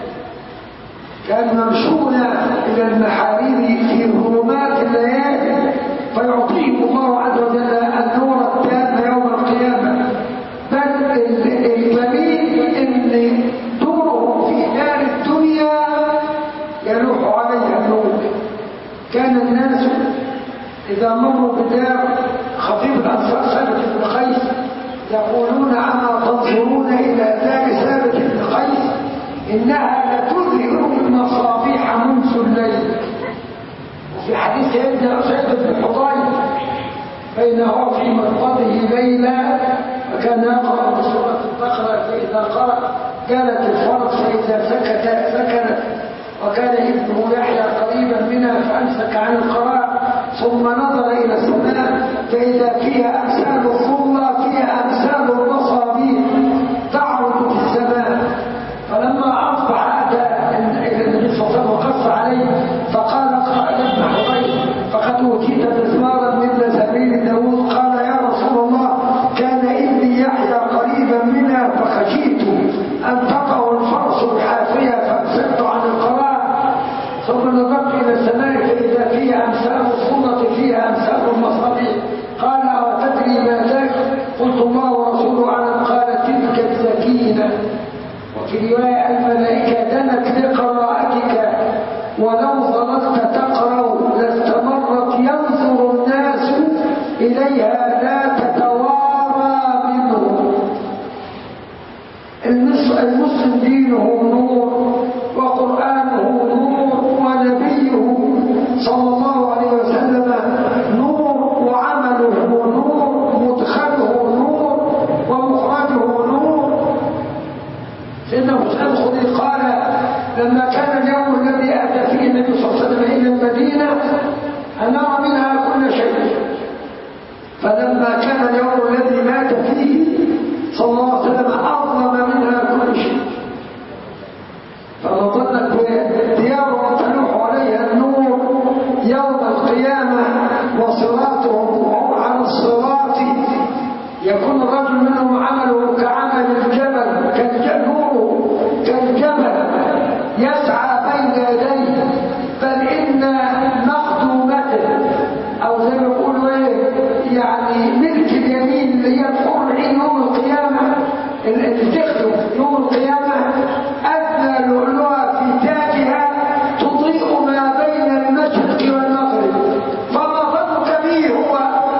كان ممشون إلى المحارير في ظلمات الليالي فيعطيهم الله عز وجل النور التام يوم القيامة. بل الجميل إن دوره في دار الدنيا يلوح عليها النور. كان الناس إذا مروا بدار خطيب الأنصار ثابت بن قيس يقولون أما تنظرون إلى دار ثابت بن قيس إنها لتظهر المصابيح منذ الليل. وفي حديث سيدنا أسيد بن حضير بينه في مرقده ليلا وكان يقرأ بسورة البقرة، فإذا قرأ كانت الفرس فإذا سكنت، وكان ابنه يحيى قريبا منها فأمسك عن القراءة ثم نظر إلى السماء فإذا فيها أمثال الظلة فيها أمثال المصابيح تعرض في السماء. فلما أصبح أتى إلى النبي صلى الله عليه وسلم وقص عليه فقال اقرأ يا ابن حضير فقد أوتيت مزمارا مثل سبيل داود. قال يا رسول الله كان ابني يحيى قريبا منها فخشيت أن تقع الفرس بحافية فأمسكت عن القراءة، ثم نظرت إلى السماء فإذا فيها أمثال الظلة فيها أمثال المصابيح. قال أتدري ما ذاك؟ قلت الله ورسوله أعلم. قال تلك السكينة. وفي رواية الملائكة دنت لقراءتك ولو ظللت تقرأ لاستمرت ينظر الناس إليها لا تتوارى منه. المسلم دينه نور وقرآنه نور ونبيه صلى الله عليه وسلم نور وعمله نور مدخله نور ومخرجه نور. سيدنا مسلم الخدري قال لما كان اليوم الذي أتى فيه النبي صلى الله عليه وسلم إلى المدينة أنار منها كل شيء، صلى الله عليه وسلم أظلم منها كل شيء. فما ظنك بديار تلوح عليها النور يوم القيامة وصراطهم وهم على الصراط يكون الرجل منهم عمله كعمل الجبل كالجبل كالجبل يسعى بين يديه، بل إن مخدومته أو زي ما يقولوا يعني ملك اليمين اللي هي الحور العين يوم القيامة اللي تخدم يوم القيامة أدنى لؤلؤها في تاجها تضيء ما بين المشرق والمغرب. فما ظنك به هو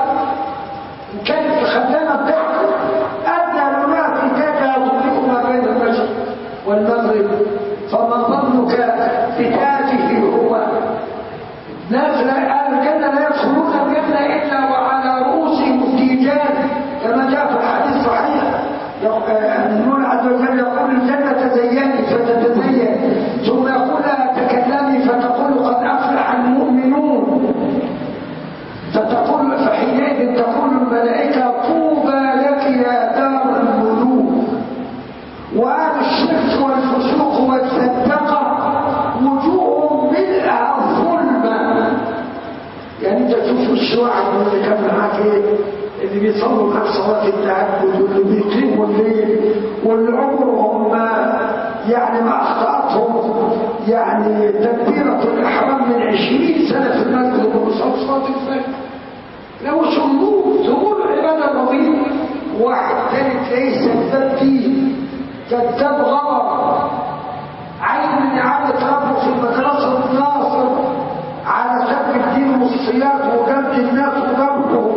كانت خدامة بتاعته أدنى لؤلؤها في تاجها تضيء ما بين المشرق والمغرب، فما ظنك بتاجه هو. ناس أهل الجنة لا يدخلون الجنة إلا وعلى رؤوسهم التيجان كما جاء في الحديث الصحيح. المولى عز وجل يقول الجنة تزيني فتتزين، ثم يقول لها تكلمي فتقول قد أفلح المؤمنون، فتقول فحينئذ تقول الملائكة طوبى لك يا دار الملوك. وأهل الشرك والفسوق والزندقة وجوههم ملأها الظلمة. يعني انت تشوف الشواعب اللي كان معاك اللي بيصلوا معاك صلاة التعبد واللي بيقيموا الليل واللي عمرهم يعني ما أخطأتهم يعني تكبيرة الإحرام من 20 سنة في المسجد وبيصلوا صلاة الفجر لو سموه عبادة الرضيع. واحد ثالث تلاقيه سبب فيه كذاب غلط عين من إعادة ربه في المدرسة الناصر على سب الدين والصياد وجلد الناس وضربه.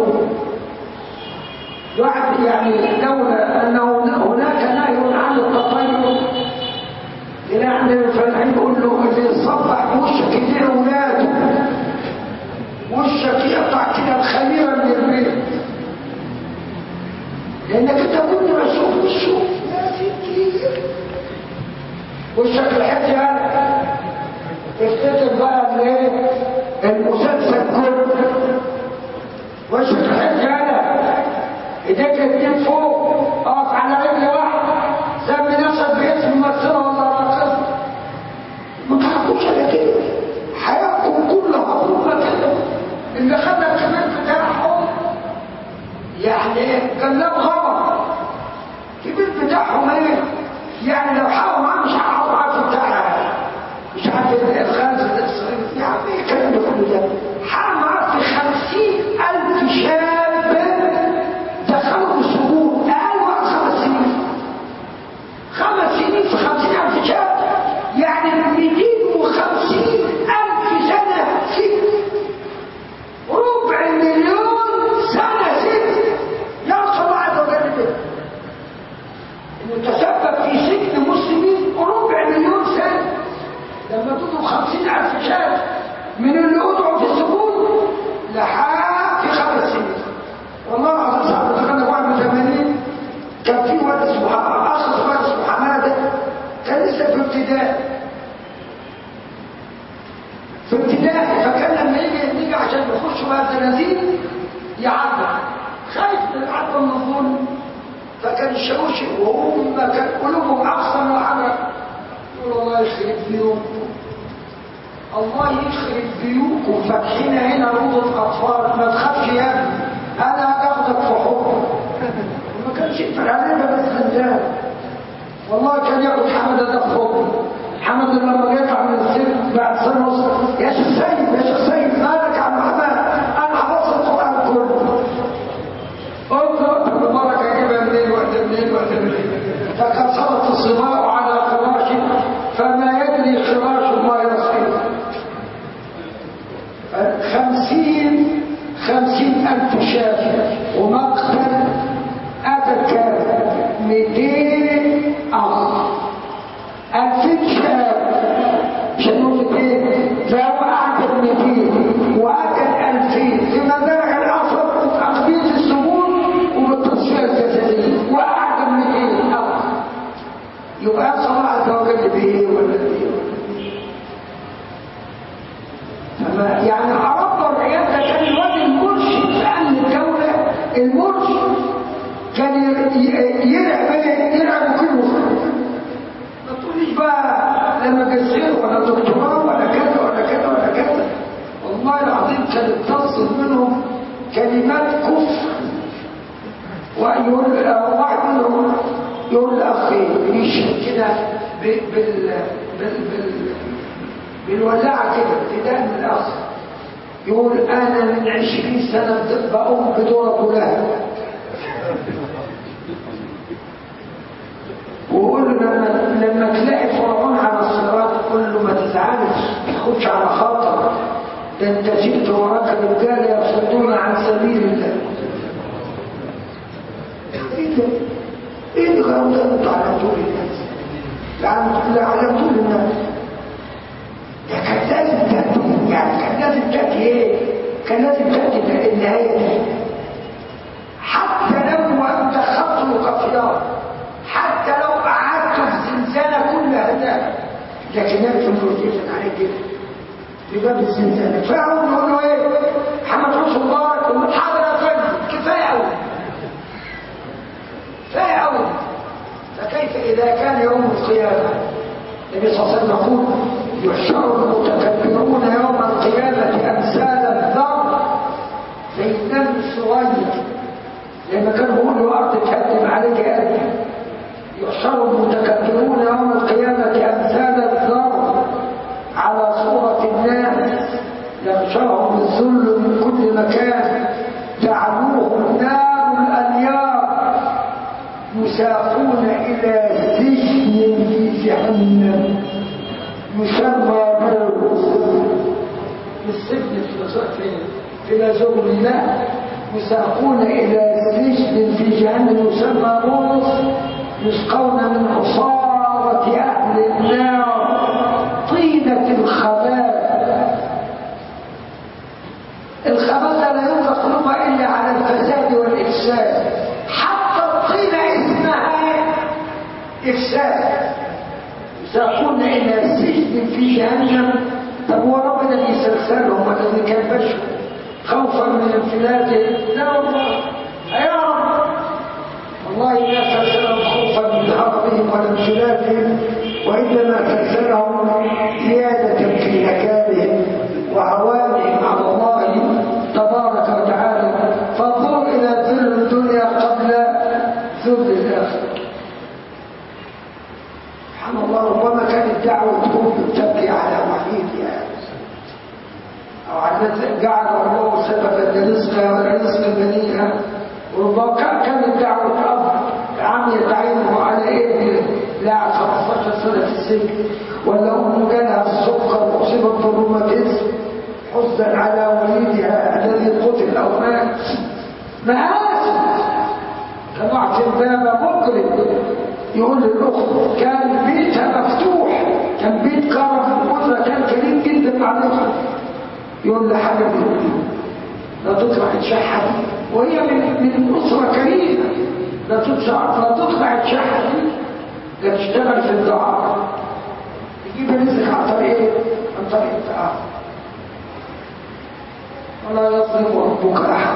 واحد يعني لولا أنه هناك نهي عن التطير إلى عند الفلاحين يقول له اللي يصبح وشك يدير أولاده وشك يقطع كده الخميرة من البيت، لأنك أنت كنت بشوف وشه ناس كتير وشك الحج هذا. افتكر بقى المسلسل كله وشك الحج هذا ايديك الاتنين فوق اقف على رجل واحد سمي نفسك باسم ممثله ولا راقصه. ما تعرفوش على كده، حياتكم كلها هم كده. اللي خلى الكبير بتاعهم يعني كلام غلط. الكبير بتاعهم يعني لو حاول معاه مش هحاول معاه في بتاعها مش عارف الخمس الاسرائيلي يعني ايه الكلام ده كله ده. حاول معاه في 50,000 شاب دخلوا السجون اقل وقت 5 سنين. 5 سنين في 50,000 شاب يعني 250,000 سنة سجن. 250,000 سنة سجن. يرضى الله عز وجل به انه تسبب في سجن مسلمين 250,000 سنة. لما تضرب 50,000 شاب من اللي وضعوا في السجون لحد في 5 سنين. والله العظيم صعب. تخلى 81 كان في ولد اسمه اخ صغير اسمه حماده كان لسه في ابتدائي فكان لما يجي عشان يخش بقى الزنازين يعبر خايف من العبر من الظلم. فكان الشاوشي وهم كان قلوبهم احسن وحمر يقول الله يخرب بيوتكم الله يخرب بيوتكم فاتحين هنا روضة اطفال ما تخافش يا ابني انا هاخدك في حضني. ما كانش يقفل علينا بس زندان. والله كان ياخد حمد ده في حضني. حمد لما يطلع من السجن بعد سنه ونص يا شيخ سيد يا شيخ سيد مالك يا عم حماد انا حفظت القران كله. قلت له المبارك اجيبها منين وقت منين فكسرت الصباع على فراشه فما يدري فراش ما يصير. 50,000 شاب ومقتل أبكى 200 أخ 2000 شاب شنو 200 فهو أعدد 200 وأكل 2000 في مبالغ الأصل وتأخذين السجون وبالتصفية الجسدية وأعدد 200 أخ. يبقى صلاة عز وجل بإيه ولا بإيه؟ يعني عرضنا العيادة كان الواد المرشد في أمن الدولة المرشد كان يرعب لا ماجستير ولا دكتوراه ولا كذا ولا كذا ولا كذا. والله العظيم كانت تصل منهم كلمات كفر. ويقول واحد منهم يقول لاخي يشهد كده بالولاعه كده ابتداء من الاخ، يقول انا من 20 سنه بقوم بدور ابو لهب. وقول له لما تلاقي فرعون على الصراط قول له ما تزعلش، ما تاخدش على خاطر، ده انت جئت وراك رجاله يصدون عن سبيل الله. ايه ده؟ ايه الغرام ده انتوا علمتوه للناس؟ لا علمتوه للناس. ده كان لازم تأتي، يعني كان لازم تأتي ايه؟ كان لازم تأتي النهاية دي. حتى لو انت خطوك خيار، حتى لو قعدت في زنزانة كلها ذهب، لكن يكفي الفرجيشن عليك كده بباب الزنزانة. فهم يقول له ايه؟ محمد حسن مبارك يقول له حاضر يا فندم، كفاية قوي كفاية قوي. فكيف إذا كان يوم القيامة؟ النبي صلى الله عليه وسلم يقول يحشر المتكبرون يوم القيامة أمثال الذر زي النمل الصغير، لما كان بيقول له أرض تهدم عليك قلبي. يحشر المتكبرون يوم القيامة أمثال الذر على صورة الناس يغشاهم الذل من كل مكان، تعلوهم نار الأنيار يساقون إلى سجن في جهنم يسمى بوس. السجن في لزوم الله، يساقون إلى سجن في جهنم يسمى بوس، يسقون من عصارة أهل النار طينة الخبال. الخبال لا ينطق لغة إلا على الفساد والإفساد، حتى الطينة اسمها إفساد. يساقون إلى سجن في جهنم. طب هو ربنا بيسلسلهم ولا بيكبشهم خوفا من انفلاتهم؟ لا والله يا رب، والله لا سلسلهم خوفا من هربهم ولا انفلاتهم، وإنما سلسلهم زيادة في نكالهم وعوانهم على الله تبارك وتعالى. فانظروا إلى ذل الدنيا قبل ذل الآخرة. سبحان الله، ربما كانت دعوة تبكي على وحيدها أو على جعل الله سببا لرزق بنيها، وربما كانت دعوة أب عميت عينه على ابن لاعب 15 سنة في السجن، ولا أم جالها السكر وأصيبت بالروماتيزم حزنا على وليدها الذي قتل أو مات. مآسي. طلعت الباب مجرم يقول للأخت كان بيتها مفتوح، كان بيت كرم وقدرة، كان كريم جدا مع الأخت. يقول لها حبيبي لا تطلع تشحن، وهي من أسرة كريمة، لا تطلع تشحن، لا تشتغل في الدعارة، تجيب رزق عن طريق ايه؟ عن طريق الدعارة. ولا يظلم ربك أحد.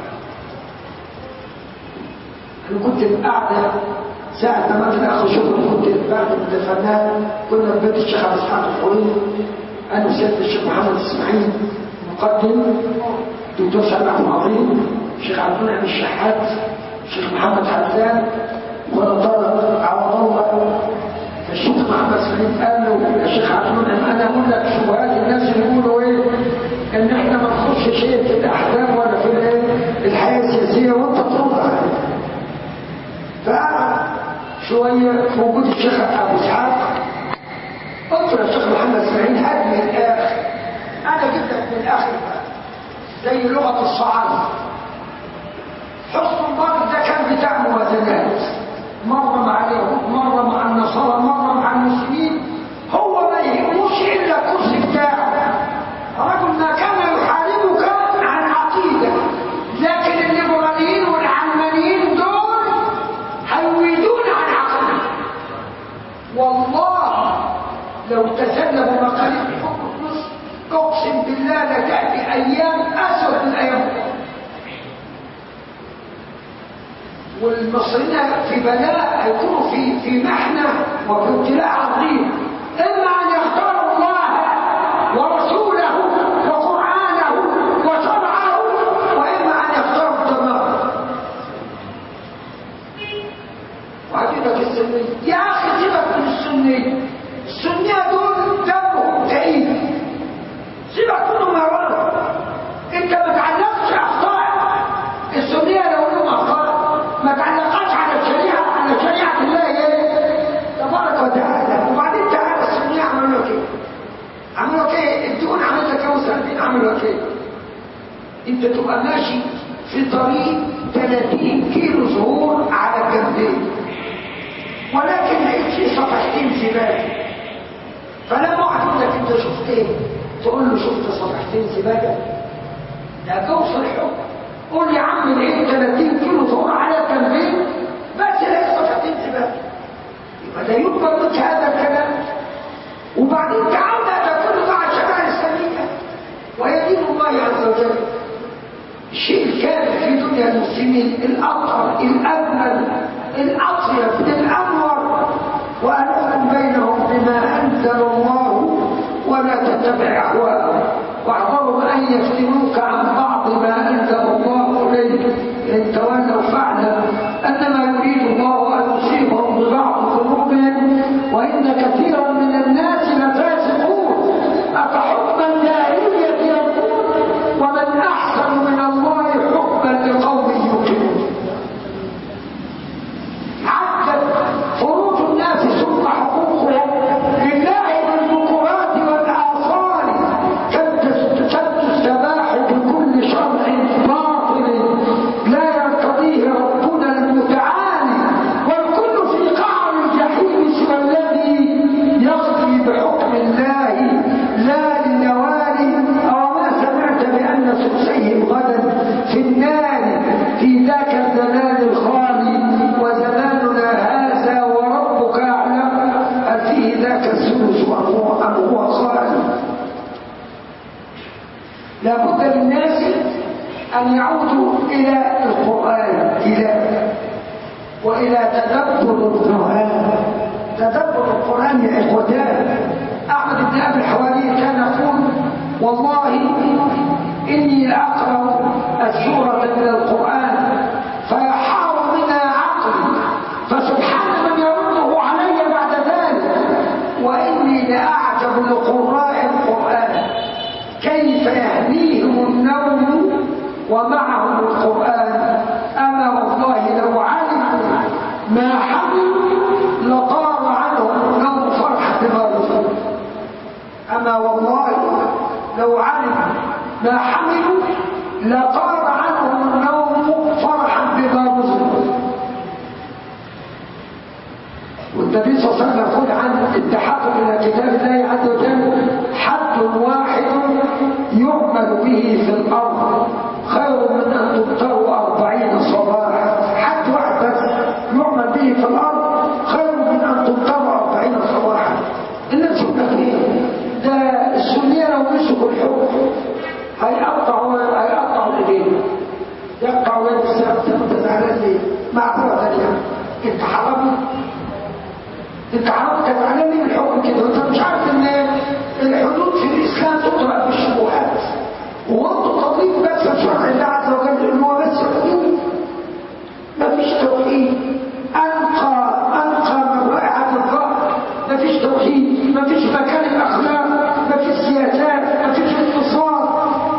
أنا كنت قاعدة ساعة ما مات الأخ شكر، كنت بعد الفنان كنا في بيت الشيخ عبد الحق الحويني، أنا وسيادة الشيخ محمد إسماعيل مقدم، دكتور سامح عظيم، الشيخ عبد المنعم الشحات، الشيخ محمد حسان، وانا طلب عوض الله. الشيخ محمد إسماعيل قال له يا شيخ عبد المنعم انا اقول لك شبهات الناس اللي بيقولوا ايه ان احنا ما نخش شيء في الاحلام ولا في الحياه السياسيه وانت ترد عليه. فقعد شويه في وجود الشيخ ابو اسحاق، قلت له يا شيخ محمد إسماعيل هات من الاخر، انا جبت لك من الاخر بقى زي لغه الصعايده. حسن مبارك ده كان بتاع موازنات، مره مع اليهود، مره مع النصارى، مره مع المسلمين، هو ما يهموش الا الكرسي بتاعه. رجل ما كان يحاربك عن عقيده، لكن الليبراليين والعلمانيين دول هيريدون عن عقيده. والله لو تسلموا مقاليد حكم مصر اقسم بالله لتاتي ايام اسود من ايام. والمصريين في بلاء، هيكونوا في محنه وفي ابتلاء عظيم، اما يعملوا كده. انت تبقى ماشي في طريق 30 كيلو زهور على الجنبين، ولكن لقيت فيه صفحتين زباله. فلما واحد يقول لك انت شفت ايه؟ تقول له شفت صفحتين زباله؟ ده توصل حب. قول يا عم لقيت 30 كيلو زهور على الجنبين بس لقيت صفحتين زباله، يبقى لا يقبل منك هذا الكلام. وبعدين تعالى هذا كله مع الشريعه الاسلاميه وهي دين الله عز وجل. الشيء الكامل في دنيا المسلمين الأطهر الأجمل الأطيب الأنور، وأنهم بينهم بما أنزل الله ولا تتبع أهواءهم، واحذرهم أن يفتنوك عن بعض ما أنزل الله إليك، إن تولوا فاعلم أنما يريد الله أن يصيبهم ببعض ذنوبهم وإن كثيرا من الناس لفاسقون. أفحكم الجاهلية يبغون ومن أحسن من الله حكما لقوم يوقنون. عدت فروض الناس ثم حقوقهم لله بالذكورات والآصال، كم تستباح بكل شرع باطل لا يرتضيه ربنا المتعالي، والكل في قعر الجحيم سوى الذي يقضي بحكم الله لا لنوالي. أو ما سمعت بأن سكسيهم غدا في النار في ذاك الزمان الخالي، وزماننا هذا وربك أعلم هل فيه ذاك الثلث أم هو خالي. لا بد للناس أن يعودوا إلى القرآن وإلى تدبر القرآن. تدبر القرآن يا إخوتان. أحمد بن أبي الحواري كان يقول والله إني أقرأ السورة من القرآن فيحار منها عقلي، فسبحان من يرده علي بعد ذلك. وإني لأعجب لقراء القرآن كيف يهديهم النوم ومعهم القرآن. أما والله لو علموا ما حملوا لطار عنهم النوم فرحا بما رزقوا. أما والله لو علموا ما حملوا لطار عنهم النوم فرحا بما رزقوا. والنبي صلى الله عليه وسلم يقول عن التحاكم الى كتاب الله عز وجل حد واحد يعمل به في الارض خير من ان تمطروا 40 صباحا. حد واحد بس يعمل به في الارض خير من ان تمطروا 40 صباحا. الناس يقول ايه ده السنيه لو مسكوا الحكم هيقطعوا ايديهم، يقطعوا يد السبت. انت زعلان ليه؟ معذره يعني انت حرام، انت حرام زعلان ليه الحكم كده؟ انت مش عارف ان الحدود في الاسلام تطرق بالشبهات، وانتوا تطبيق بس شرع الله عز وجل ان هو بس حدود، مفيش توحيد انقى من رائحه الظهر، مفيش توحيد، مفيش مكان الاخلاق، مفيش سياسات، مفيش اقتصاد.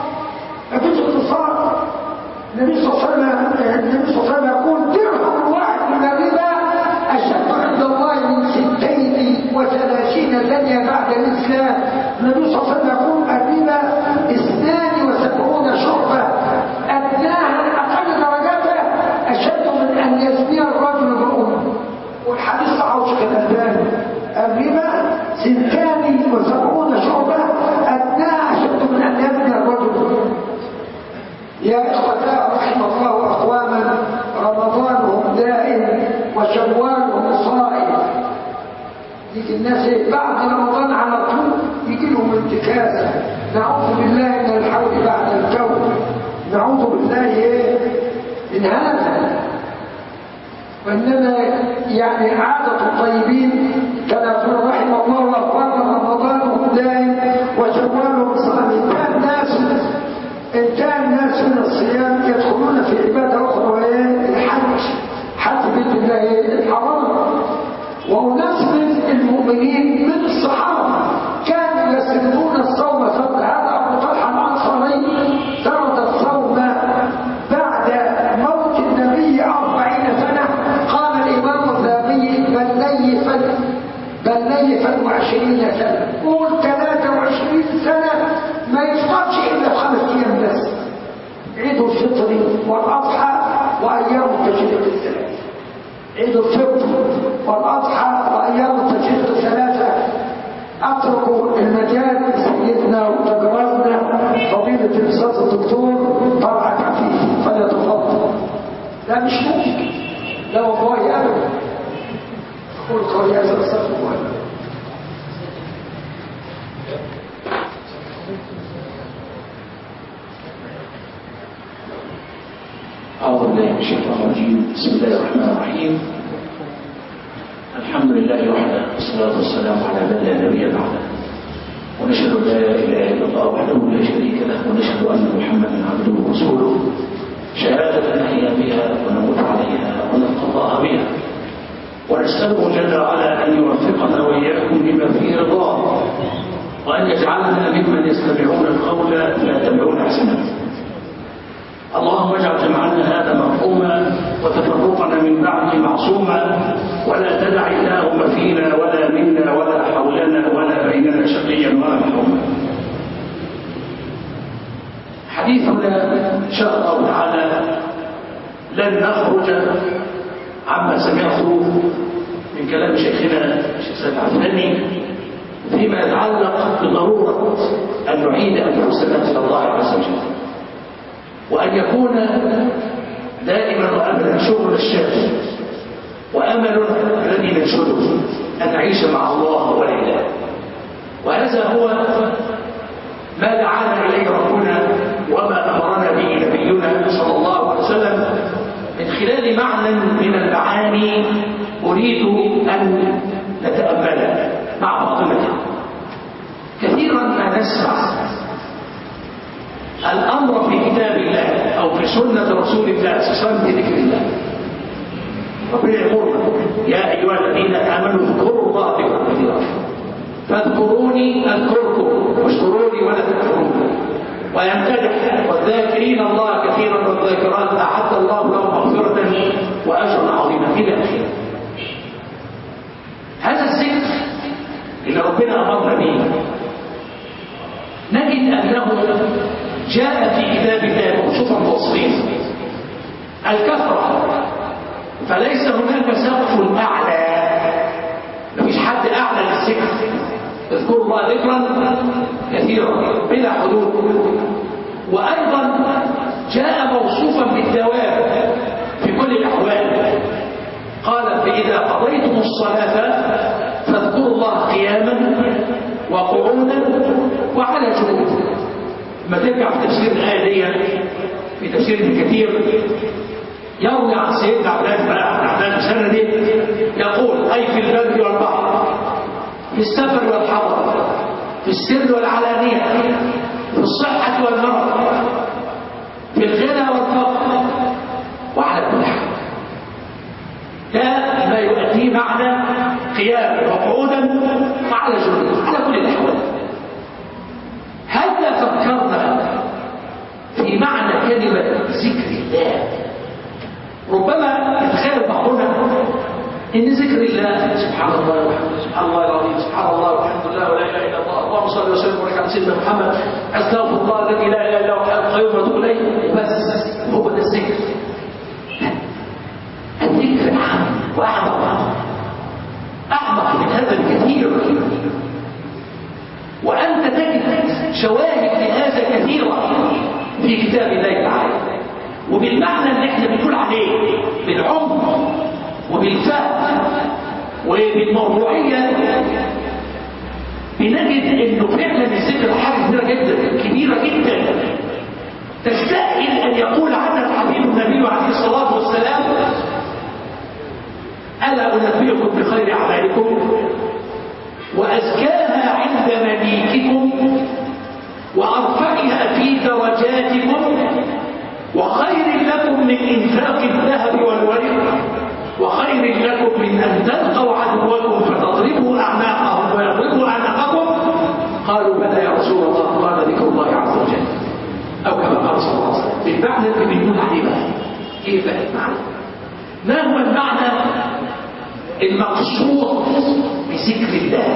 النبي صلى الله عليه وسلم يقول درهم واحد من الربا اشد عند الله من 36 ثانيه بعد الاسلام. النبي صلى الله عليه وسلم يقول الربا 72 شعبه ادناها اقل درجاتها اشد من ان يزني الرجل بأمه. والحديث صححه شيخ الألباني. الربا 72 شعبه ادناها اشد من ان يزني الرجل بأمه. يا إخوتاه رحم الله أقواما رمضانهم دائم وشوالهم صائم. يجي الناس بعد رمضان على طول يجي لهم انتكاسة. نعوذ بالله من الحول بعد الكون، نعوذ بالله من هذا. وإنما يعني عادة الطيبين كما يقول رحم الله أقواما رمضانهم دائم وشوالهم صائم. انتهى الناس من الصيام يدخلون في عبادة أخرى وهي الحج، حج بيت الله الحرام. وناس من المؤمنين من الصحابة كانوا يسردون الصوم فرد. هذا أبو طلحة الأنصاري سرد الصوم بعد موت النبي 40 سنة. قال الإمام الذهبي بل نيفا 20 سنة. قول 23 سنة ما يفطرش إلا الفطر والأضحى وأيام التشريق الثلاثة. عيد الفطر والأضحى وأيام التشريق الثلاثة أترك المجال لسيدنا وتجربنا فضيلة الأستاذ الدكتور طلعت عفيفي فليتفضل. لا مش ممكن، لا والله أبدا. أقول قولي هذا أستغفر الله. أعوذ بالله من الشيطان الرجيم. بسم الله الرحمن الرحيم. الحمد لله وحده والصلاة والسلام على من لا نبي بعده، ونشهد أن لا إله إلا الله وحده لا شريك له، ونشهد أن محمدا عبده ورسوله شهادة نحيا بها ونموت عليها ونلقى الله بها، ونسأله جل وعلا أن يوفقنا وإياكم لما فيه رضاه، وأن يجعلنا ممن يستمعون القول فيتبعون أحسنه. اللهم اجعل جمعنا هذا مرحوما وتفرقنا من بعده معصوما، ولا تدع اللهم فينا ولا منا ولا حولنا ولا بيننا شقيا ولا محروما. حديثنا ان شاء الله تعالى لن نخرج عما سمعته من كلام شيخنا الشيخ سيد عفاني فيما يتعلق بضروره ان نعيد انفسنا الى الله عز وجل، وأن يكون دائما وأبدا شغل الشاغل وأمل الذي ننشده أن نعيش مع الله والإله. وهذا هو ما دعانا إليه ربنا وما أمرنا به نبينا صلى الله عليه وسلم من خلال معنى من المعاني أريد أن نتأملها مع بعضنا. كثيرا ما نسمع الأمر في كتاب الله أو في سنة رسول الله صلى الله عليه وسلم بذكر الله. ربنا يأمرنا يا أيها الذين آمنوا اذكروا الله ذكرا كثيرا فاذكروني أذكركم واشكروني ولا تكفرون، ويمتدح والذاكرين الله كثيرا والذاكرات أعد الله لهم مغفرة وأجرا عظيما إلى آخره. هذا الذكر اللي ربنا أمرنا به نجد أنه جاء في كتاب الله موصوفا بوصفين: الكثرة، فليس هناك سقف أعلى، مفيش حد أعلى للذكر. اذكروا الله ذكرا كثيرا بلا حدود. وأيضا جاء موصوفا بالدوام في كل الأحوال. قال: فإذا قضيتم الصلاة فاذكروا الله قياما وقعودا وعلى جنوب. ما ترجع في تفسير الآية دي في تفسير ابن كثير يروي عن سيدنا عبد السند يقول: أي في البر والبحر، في السفر والحضر، في السر والعلانية، في الصحة والمرض، في الغنى والفقر، وعلى كل حال. ده ما يؤدي معنى قياما وقعودا وعلى جنوب على كل الأحوال. هل فكرنا في معنى كلمة ذكر الله؟ ربما يتخيل بعضنا ان ذكر الله سبحان الله وحمده سبحان الله العظيم سبحان الله والحمد لله ولا اله الا الله اللهم صل وسلم وبارك على سيدنا محمد استغفر الله الذي لا اله الا هو الحي القيوم واتوب اليه، بس هو ده الذكر. الذكر اعم واعمق من هذا بكثير، وأنت تجد شواهد لهذا كثيرة في كتاب الله تعالى. وبالمعنى اللي احنا بنقول عليه بالعمق وبالفهم وبالموضوعية بنجد انه فعلا الذكر حاجة كبيرة جدا تستاهل ان يقول عنها الحبيب النبي عليه الصلاة والسلام: ألا أنبئكم بخير أعمالكم وأزكاها عند مليككم وأرفعها في درجاتكم وخير لكم من إنفاق الذهب والورق وخير لكم من أن تلقوا عدوكم فتضربوا أعناقهم ويضربوا أعناقكم. قالوا: بلى يا رسول الله. قال: ذكر الله عز وجل، أو كما قال صلى الله عليه وسلم. بالمعنى اللي بنقول عليه بقى إيه بقى المعنى؟ ما هو المعنى المقصود بذكر الله؟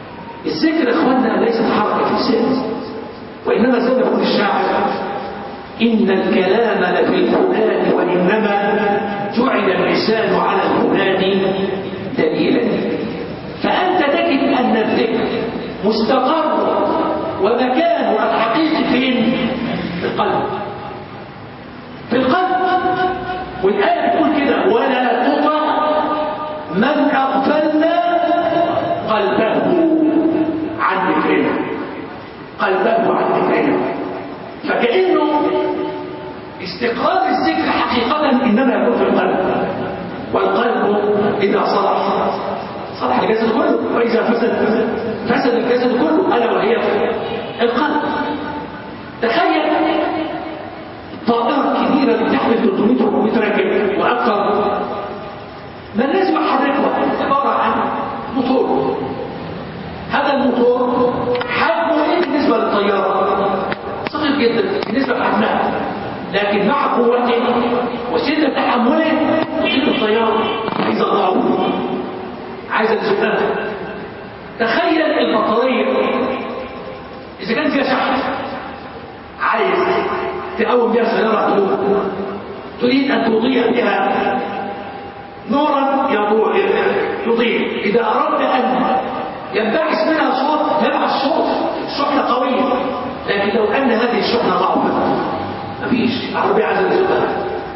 الذكر يا اخواننا ليست حركه في السن، وانما زي ما يقول الشاعر: إن الكلام لفي الفؤاد وإنما جعل اللسان على الفؤاد دليلا. فأنت تجد أن الذكر مستقر ومكانه الحقيقي فين؟ في القلب. في القلب. والآية بتقول كده: ولا تطع من أغفلنا قلبه عن ذكرنا. قلبه عن ذكرنا. فكأنه استقرار الذكر حقيقة إنما يكون في القلب. والقلب إذا صلح صلح الجسد كله، وإذا فسد الجسد كله، ألا وهي القلب. تخيل طائرة كبيرة بتحمل 300-400 راكب وأكثر، ما لازم يحركها، عبارة عن موتور. هذا الموتور حجمه ايه بالنسبة للطيارة؟ صغير جدا بالنسبة لحجمها، لكن مع قوته وشدة تحمله تطير الطيارة. عايزة ضعف، عايزة تزقها. تخيل البطارية إذا كان فيها شحن، عايز تقوم بها سيارة، تريد أن تضيء بها نورا يضيء. إذا أردت أن ينبعث منها صوت تبع الصوت، شحنة قوية. لكن لو أن هذه الشحنة ضعفت مفيش عربية عايزة تزقها.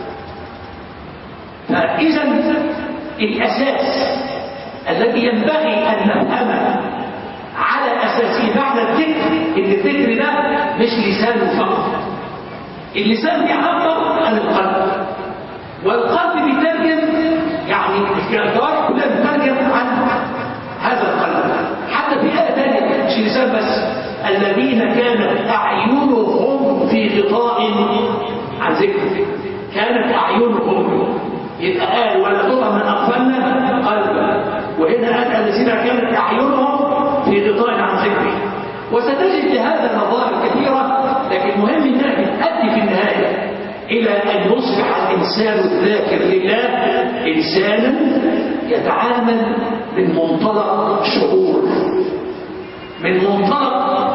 فإذا الأساس الذي ينبغي أن نفهمه على أساسه معنى الذكر، إن الذكر ده مش لسان فقط. اللسان بيعبر عن القلب، والقلب بيترجم، يعني الجوارح كلها بتترجم عن هذا القلب. حتى في آية ثانية مش اللسان بس: الذين كانت أعينهم في غطاء عن ذكر. كانت أعينهم، يبقى قال ولا تطع من أغفلنا قلبا، وهنا قال الذين كانت أعينهم في غطاء عن ذكري. وستجد لهذا نظائر كثيرة، لكن مهم انها تؤدي في النهاية إلى أن يصبح الإنسان الذاكر لله إنسانا يتعامل من منطلق شعور، من منطلق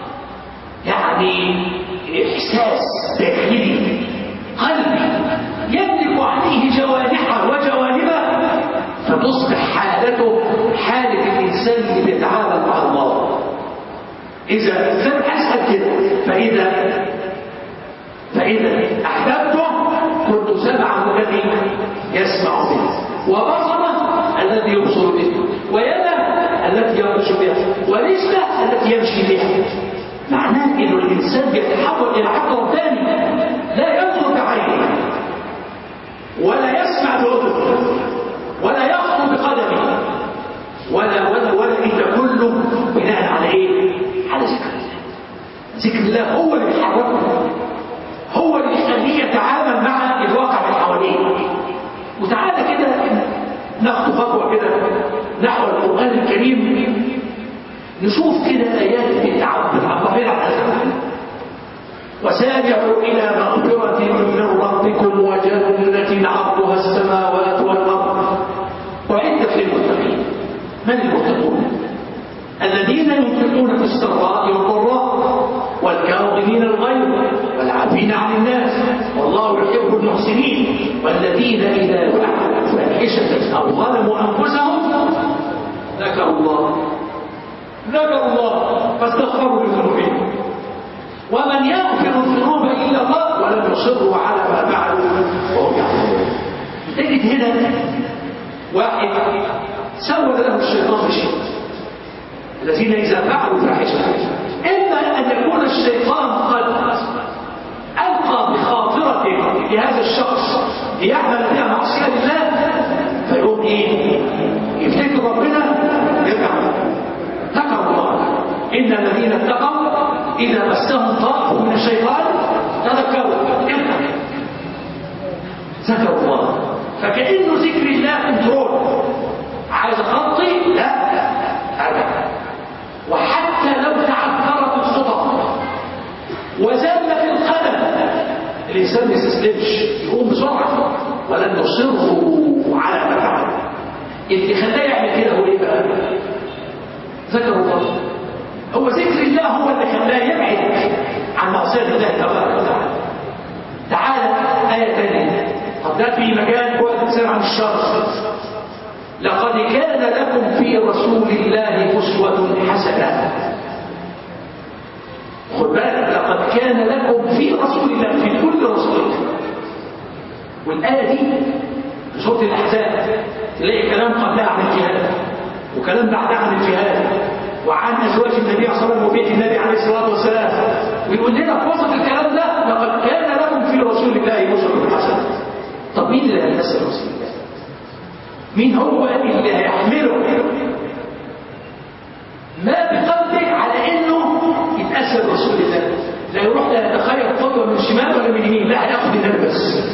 يعني إحساس داخلي قلبي يملك عليه جوانحه وجوانبه، فتصبح حالته حالة الإنسان اللي بيتعامل مع الله. إذا الإنسان أسأل كده: فإذا أحببته كنت سمعه الذي يسمع به، وبصره الذي يبصر به، ويده التي يبطش بها، ورجله التي يمشي بها. معناه إنه الإنسان بيتحول إلى عبد رباني، لا ينظر بعينه، ولا يسمع بأذنه، ولا يخطو بقدمه، ولا إلا كله بناء على إيه؟ على ذكر الله. ذكر الله هو اللي بيحركه، هو اللي يخليه يتعامل مع الواقع اللي حواليه. وتعالى كده ناخد خطوه كده نحو القرآن الكريم، نشوف كده آيات بتعبر عن هذا. وسارعوا إلى مغفرة من ربكم وجنة عرضها السماوات والأرض وعدت للمتقين. من المتقون؟ الذين ينفقون في السراء والضراء والكاظمين الغيظ والعافين عن الناس والله يحب المحسنين، والذين إذا فعلوا فاحشة أو ظلموا أنفسهم ذكروا الله فاستغفروا لذنوبهم ومن يغفر الذنوب إلا الله ولم يصروا على ما فعلوا وهم يعلمون. تجد هنا واحد سول له الشيطان بشيء، الذين إذا فعلوا فاحشة، إما أن يكون الشيطان قد ألقى بخاطرته لهذا الشخص ليعمل بها معصية لله، فيقوم إيه؟ يفتكر ربنا يرجع ذكر الله. إن الذين اتقوا إذا مسهم طائف من الشيطان تذكروا ذكروا الله. فكأنه ذكر الله كنترول. عايز أخطي؟ لا أبدا. وحتى لو تعثرت الخطط وزلت القدم الإنسان ما يستسلمش، يقوم بسرعة ولن يصروا على ما فعل. اللي خلاه يعمل كده هو إيه بقى؟ ذكر الله. هو ذكر الله هو اللي خلاه يبعد عن معصية الله تبارك وتعالى. طب ده في مجال بعد الإنسان عن الشر. لقد كان لكم في رسول الله أسوة حسنة. خد بالك، لقد كان لكم في رسول الله، في كل رسول الله. والآية دي في سورة الأحزاب تلاقي كلام قبلها عن الجهاد وكلام بعدها عن الجهاد وعن أزواج النبي صلى الله عليه وسلم وبيت النبي عليه الصلاة والسلام، ويقول لنا في وسط الكلام ده لقد كان لكم في رسول الله أسوة حسنة. طب مين اللي هيمثل رسول الله؟ مين هو اللي هيحمله ما بقلبه على انه يتأثر رسول الله؟ لا يروح لا يتخير قدوة من الشمال ولا من اليمين، لا هياخد النبي بس.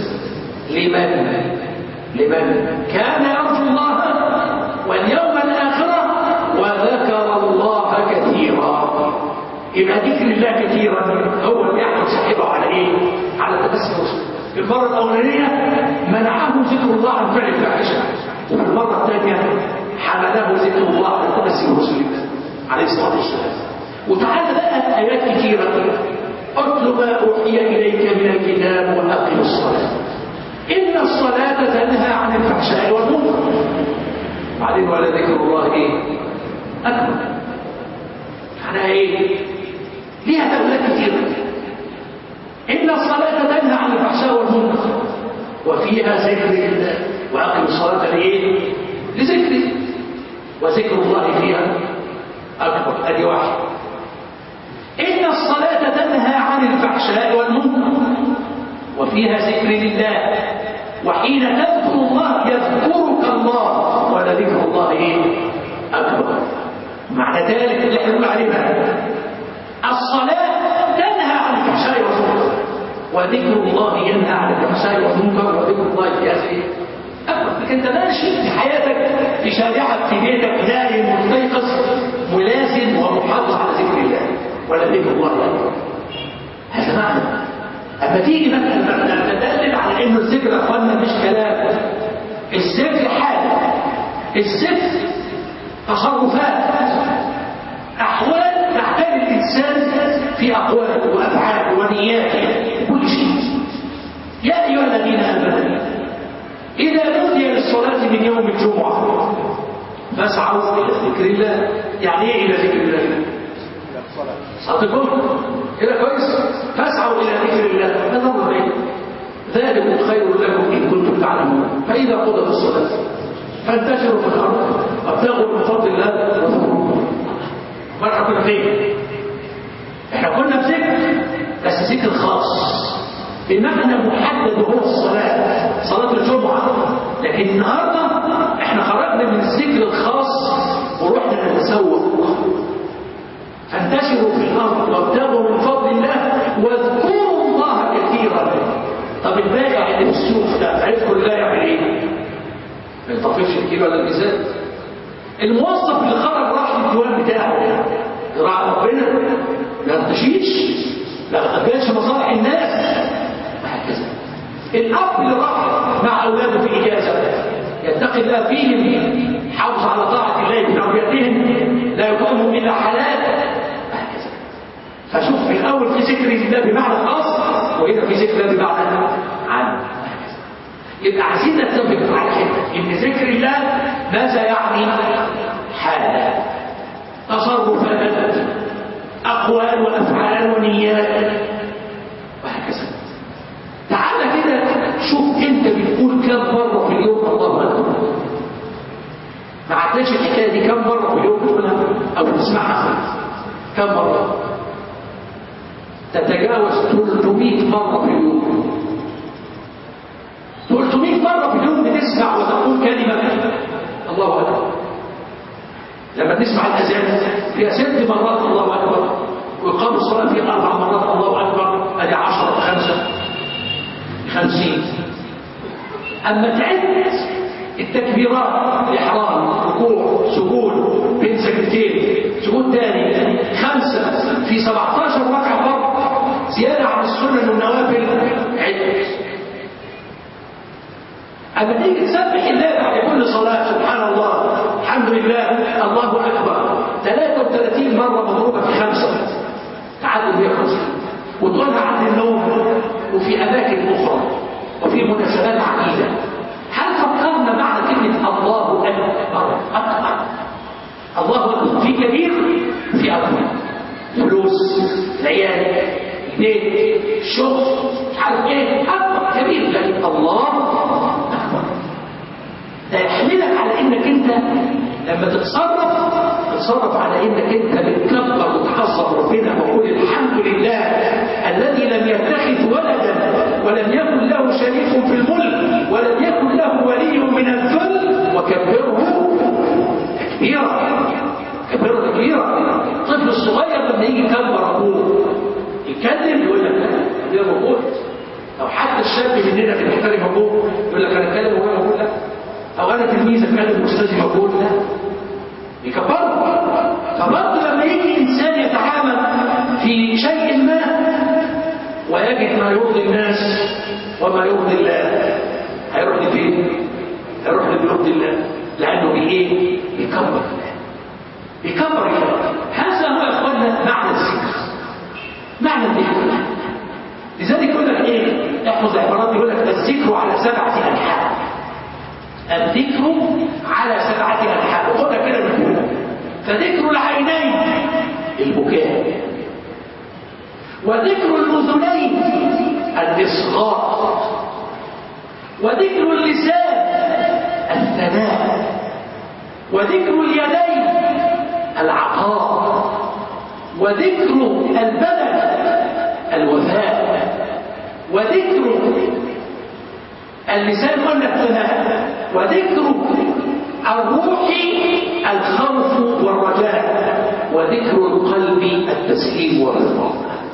لمن كان يرجو الله واليوم الآخرة وذكر الله كثيرا. يبقى ذكر الله كثيرا هو اللي يحمل صاحبه على ايه؟ على تأثر رسول الله. في المرة الأولانية منعه ذكر الله عن فعل الفاحشة، وفي المرة الثانية حمله ذكر الله على تأثر رسول الله عليه الصلاة والسلام. وتعالى بقى آيات كثيرة: اتل ما أوحي إليك من الكتاب وأقم الصلاة إن الصلاة تنهى عن الفحشاء والمنكر. بعدين ولا ذكر الله إيه؟ أكبر. معناها إيه؟ ليها دولات كثيرة. إن الصلاة تنهى عن الفحشاء والمنكر وفيها ذكر الله، وأقم الصلاة لإيه؟ لذكره، وذكر الله فيها أكبر. أدي واحد. إن الصلاة تنهى عن الفحشاء والمنكر وفيها ذكر لله، وحين تذكر الله يذكرك الله ولذكر الله إيه؟ أكبر. معنى ذلك اللي احنا بنقول عليه الصلاة تنهى عن الفحشاء والمنكر وذكر الله ينهى عن الفحشاء والمنكر وذكر الله فيها إيه؟ أكبر. لكن أنت ماشي في حياتك، في شارعك، في بيتك، نايم مستيقظ ملازم ومحافظ على ذكر الله ولا ذكر الله أكبر. هذا معنى. أما تيجي مثلا تدلل على إنه الذكر يا أخوانا مش كلام، الذكر حاجة، الذكر تصرفات، أحوال تحتاج الإنسان في أقواله وأفعاله ونياته وكل شيء. يا أيها الذين آمنوا إذا نودي للصلاة من يوم الجمعة فاسعوا إلى ذكر الله. يعني إيه إلى ذكر الله؟ صدقوا كده كويس. فاسعوا إلى ذكر الله. هذا هو البيت. ذلك خير لكم إن كنتم تعلمون. فإذا قضت الصلاة فانتشروا في الأرض وابتغوا من فضل الله وذكروا. مرة كنا فين؟ احنا كنا في ذكر، بس ذكر خاص بمعنى محدد وهو الصلاة، صلاة الجمعة. لكن النهاردة احنا خرجنا من الذكر الخاص ورحنا نتسوق. فانتشروا في الأرض وابتغوا من فضل الله واذكروا الله كثيرا. طب البائع اللي في السوق ده هيذكر الله يعمل ايه؟ ما يطفش الكيلو ولا الميزان. الموظف اللي خرج راح للديوان بتاعه يراعي ربنا، ما يرتشيش، لا تقبلش مصالح الناس، وهكذا. الأب اللي راح مع أولاده في إجازة يتقي الله فيهم، حافظ على طاعة الله في تربيتهم، لا يقومهم إلا حلال، وهكذا. فشوف في الأول في ذكر الله بمعنى خاص، وهنا في ذكر الله بمعنى عام. يبقى عايزين نتفق على حته ان ذكر الله ماذا يعني؟ حاله، تصرفات، اقوال وافعال ونيات، وهكذا. تعالى كده شوف انت بتقول كم مره في اليوم الله اكبر. ما عدتش الحكايه دي كم مره في اليوم تقولها او تسمعها؟ كم مره؟ تتجاوز 300 مره في اليوم. 300 مرة في اليوم بتسمع وتقول كلمة الله أكبر. لما تسمع الأذان فيها 6 مرات الله أكبر، ويقام الصلاة فيها 4 مرات الله أكبر، أدي 10 5 50. أما تعد التكبيرات، الإحرام، ركوع، سجود، بين سجدتين، سجود ثاني، 5 في 17 ركعة فرض زيادة عن السنن والنوافل، عد. أما تيجي تسبح الله بعد كل صلاة سبحان الله الحمد لله الله أكبر 33 مرة مضروبة في 5 تعادل 150، وتقولها عند النوم وفي أماكن أخرى وفي مناسبات عديدة. ايه؟ الشغل مش عارف ايه اكبر كبير، لكن الله اكبر. ده يحملك على انك انت لما تتصرف على انك انت بتكبر وتعظم ربنا وقول الحمد لله الذي لم يتخذ ولدا ولم يكن له شريك في الملك ولم يكن له ولي من الذل وكبره تكبيرا. كبيرة كبيرة. الطفل الصغير لما يجي يكبر ابوه يتكلم يقول لك يا ابو، او حتى الشاب مننا اللي بيحترم ابوه يقول لك انا اتكلم وهو يقول لا، او انا تلميذ اتكلم واستاذي اقول لا، يكبره. فبرضه لما يجي انسان يتعامل في شيء ما ويجد ما يرضي الناس وما يرضي الله، هيروح لفين؟ هيروح ليرضي الله، لانه بايه؟ بيكبر. بيكبر. هذا هو يا اخوانا معنى الذكر، معنى الذكر. لذلك يقول لك ايه؟ احفظ العبارات، يقول لك الذكر على 7 أنحاء. الذكر على 7 أنحاء، وخدها كده نقولها. فذكر العينين البكاء، وذكر الأذنين الإصغاء، وذكر اللسان الثناء، وذكر اليدين العطاء، وذكر البدن الوفاء، وذكر اللسان قلنا الثناء، وذكر الروح الخوف والرجاء، وذكر القلب التسليم والرضا.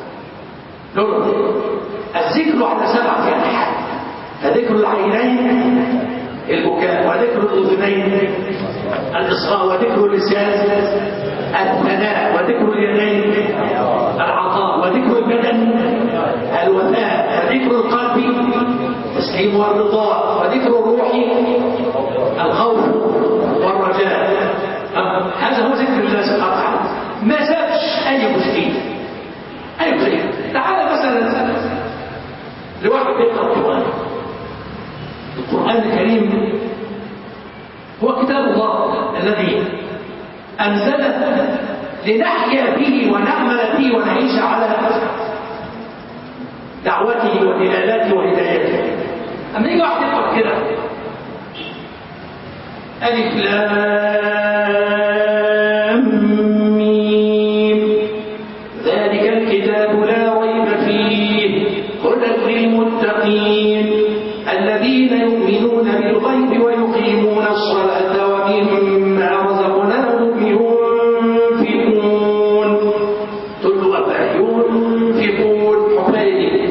الذكر على 7 أنحاء. فذكر العينين البكاء، وذكر الأذنين الإصغاء، وذكر اللسان الثناء، وذكر اليدين العطاء، وذكر البدن الوفاء، وذكر القلب التسليم والرضا، وذكر الروح الخوف والرجاء. هذا هو ذكر الله سبحانه وتعالى. ما سابش أي جزئية، أي جزئية. تعال مثلا لواحد يقرأ القرآن. القرآن الكريم هو كتاب الله الذي أنزله لنحيا به ونعمل به ونعيش على دعوته ودلالاته وهدايته. أما يجي واحد يقرأ كده ألف لام ميم ذلك الكتاب لا ريب فيه هدى للمتقين الذين يؤمنون بالغيب ويقيمون الصلاة ومما رزقناهم ينفقون. تقول له أبا ينفقون حبايبي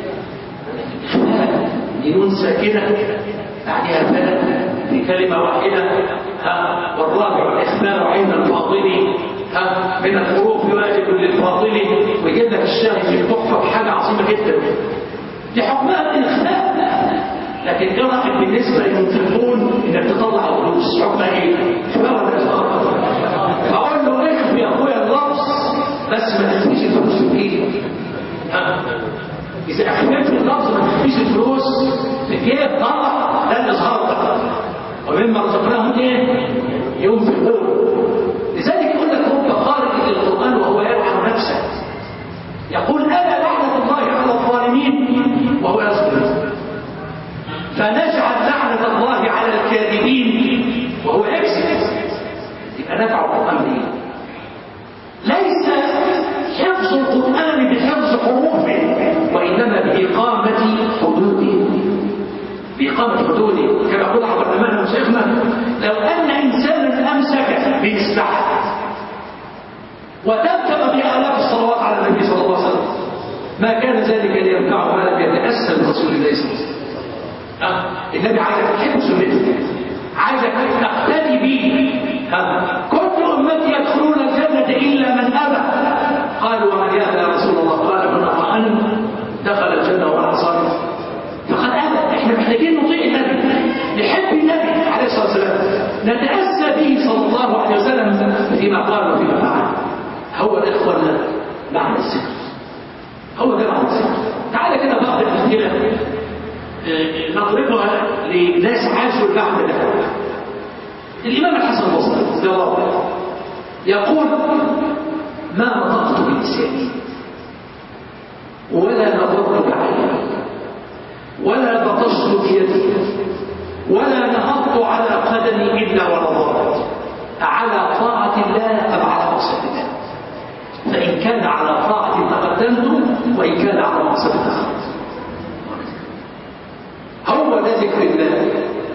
دي نون ساكنة يعني أبا في كلمة واحدة. والرابع الإخبار عند الفاضل من الحروف واجب للفاضل. ويجيب لك الشاهد في التحفة بحاجة عظيمة جدا. دي حكمها الإخبار، لكن ايه رايك بالنسبه للمنفقون انك تطلع الفلوس؟ حكمها ايه؟ اخبار الاخبار. فاقول له اخفي يا اخويا اللفظ بس ما تخفيش الفلوس في ايدك. اذا اخفيت اللفظ ما تخفيش الفلوس في جيب، طلع ده الاظهار بقى. ومما رزقناهم ايه؟ ينفقون. لذلك يقول لك رب قارئ للقران وهو يلعن نفسه، يقول انا لعنه الله على الظالمين وهو يصبر. فنجعل لعنة الله على الكاذبين وهو يكذب. يبقى نفع القرآن به ليس حفظ القرآن بحفظ حروفه، وإنما بإقامة حدوده. بإقامة حدوده كما قال عبد الرحمن وشيخنا: لو أن إنسانا أمسك بإصبعه وتبتغ بآلاف الصلوات على النبي صلى الله عليه وسلم ما كان ذلك لينفعه ما لم يتأسى برسول الله صلى الله عليه وسلم. النبي عايزك تحب سنته، عايزك تقتدي به. كل امتي يدخلون الجنه الا من ابى. قالوا ومن يابى يا رسول الله؟ قال من اطاعني دخل الجنه ومن عصاني فقد ابى. احنا محتاجين نطيع النبي، نحب النبي عليه الصلاه والسلام، نتاسى به صلى الله عليه وسلم فيما قال وفيما فعل. هو ده اخوانا معنى الذكر، هو ده معنى الذكر. تعالى كده بعض الامثله نضربها لناس عاشوا المعنى ده. الإمام الحسن البصري رضي الله عنه يقول: ما نطقت بلساني ولا نظرت بعيني ولا بطشت بيدي ولا نهضت على قدمي إلا ونظرت على طاعة الله أم على معصية الله. فإن كان على طاعة تقدمت وإن كان على معصية تأخرت. هو ده ذكر الله.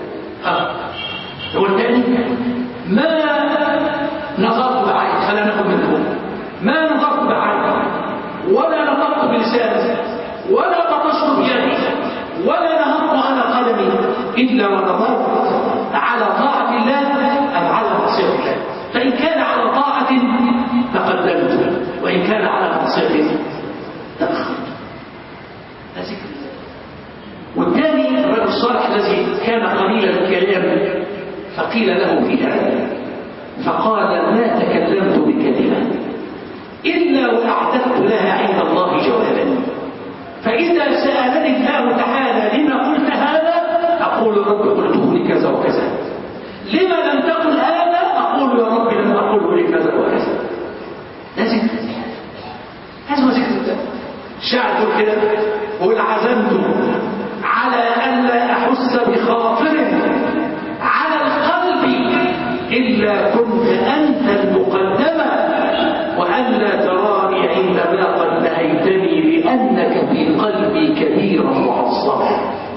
هو الثاني ما نظرت بعين، خلينا ناخذ منه ما نظرت بعين ولا نطقت بلساني ولا بطشت بيدي ولا نهضت على قدمي إلا ونظرت على طاعة الله أم على معصية الله. فإن كان على طاعة تقدمت وإن كان على معصية تأخرت. هذا ذكر الله. والثاني الرجل الصالح الذي كان قليل الكلام فقيل له في هذا فقال ما تكلمت بكلمة إلا وأعددت لها عند الله جوابا، فإذا سألني الله تعالى لما قلت هذا أقول يا رب قلته لكذا وكذا، لما لم تقل هذا أقول يا رب لم أقله لكذا وكذا. لازم هذا هو ذكر الله. الشاعر يقول كده قل عزمت على ألا أحس بخاطر على القلب إلا كنت أنت المقدمة وألا تراني عندما قد نهيتني لأنك في قلبي كبيرا معظما.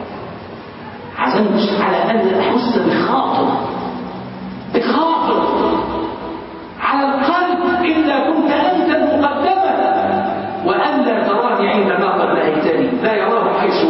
عزمت على ألا أحس بخاطر على القلب إلا كنت أنت المقدمة وألا تراني عندما قد نهيتني. لا يراه حيث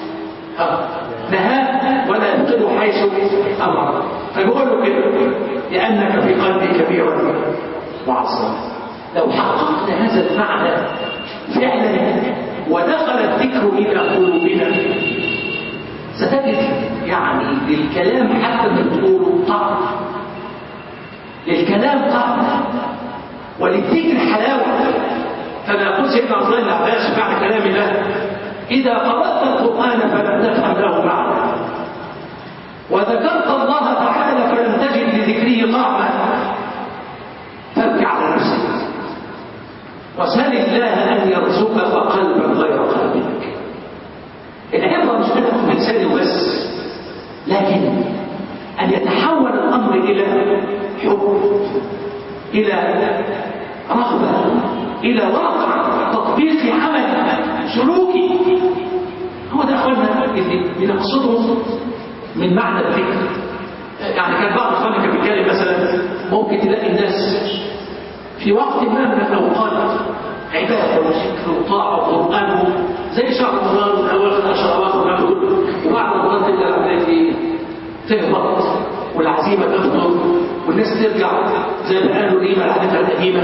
نهى ولا يبطل حيث أمر. فبقول له كده لأنك في قلبي كبيرا وعظيما. لو حققنا هذا المعنى فعلا ودخل الذكر إلى قلوبنا ستجد يعني للكلام حتى من تقوله طعم، للكلام طعم وللذكر حلاوة. كما يقول سيدنا عبد الله بن عباس بعد كلام الله إذا قرأت القرآن فلم تفهم له معنى وذكرت الله تعالى فلم تجد لذكره طعما فارجع على نفسك وسل الله أن يرزقك قلبا غير قلبك. العبرة مش تكون بلسانه بس، لكن أن يتحول الأمر إلى حب، إلى رغبة، إلى واقع تطبيقي عملي سلوكي. هو ده أخوانا اللي بنقصده من معنى الذكر. يعني كان بعض أخوانا كان بيتكلم مثلا ممكن تلاقي الناس في وقت ما من الأوقات عبادة وذكر وطاعة وقرآن زي شهر رمضان والأواخر 10 أواخر ما تقول، وبعد رمضان تبدأ العملية تهبط والعزيمة تفضل والناس ترجع زي ما قالوا القيمة العادتها القديمة.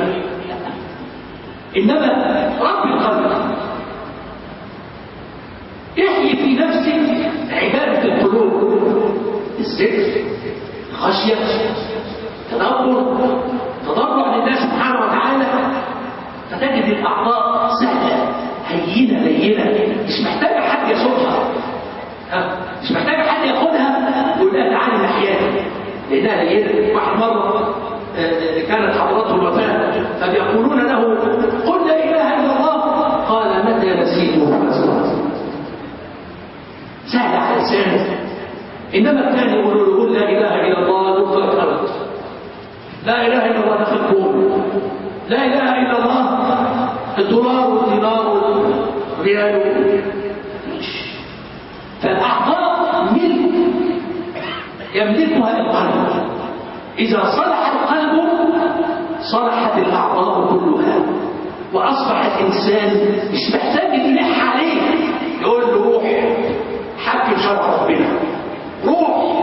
إنما رب القلب يحيي في نفسك عبادة القلوب، الذكر، الخشية، تضرع لله سبحانه وتعالى، فتجد الأعضاء سهلة هينة لينة، مش محتاجة حد يصدها، مش محتاجة حد ياخدها ويقول لها تعالي ناحيتي لأنها لينة. واحد مرة كانت حضرته الوفاة فبيقولون له قل لا إله إلا الله، قال متى نسيته فأسرت، سهل على لسانه. إنما الثاني يقولوا له قل لا إله إلا الله دخلت أرض، لا إله إلا الله دخل قوم، لا إله إلا الله الدولار والدينار والريال. فالأعضاء ملك يملكها القلب، إذا صلح القلب صلحت الأعضاء كلها وأصبح الإنسان مش محتاج يلح عليه يقول له روح حكم شرع ربنا، روح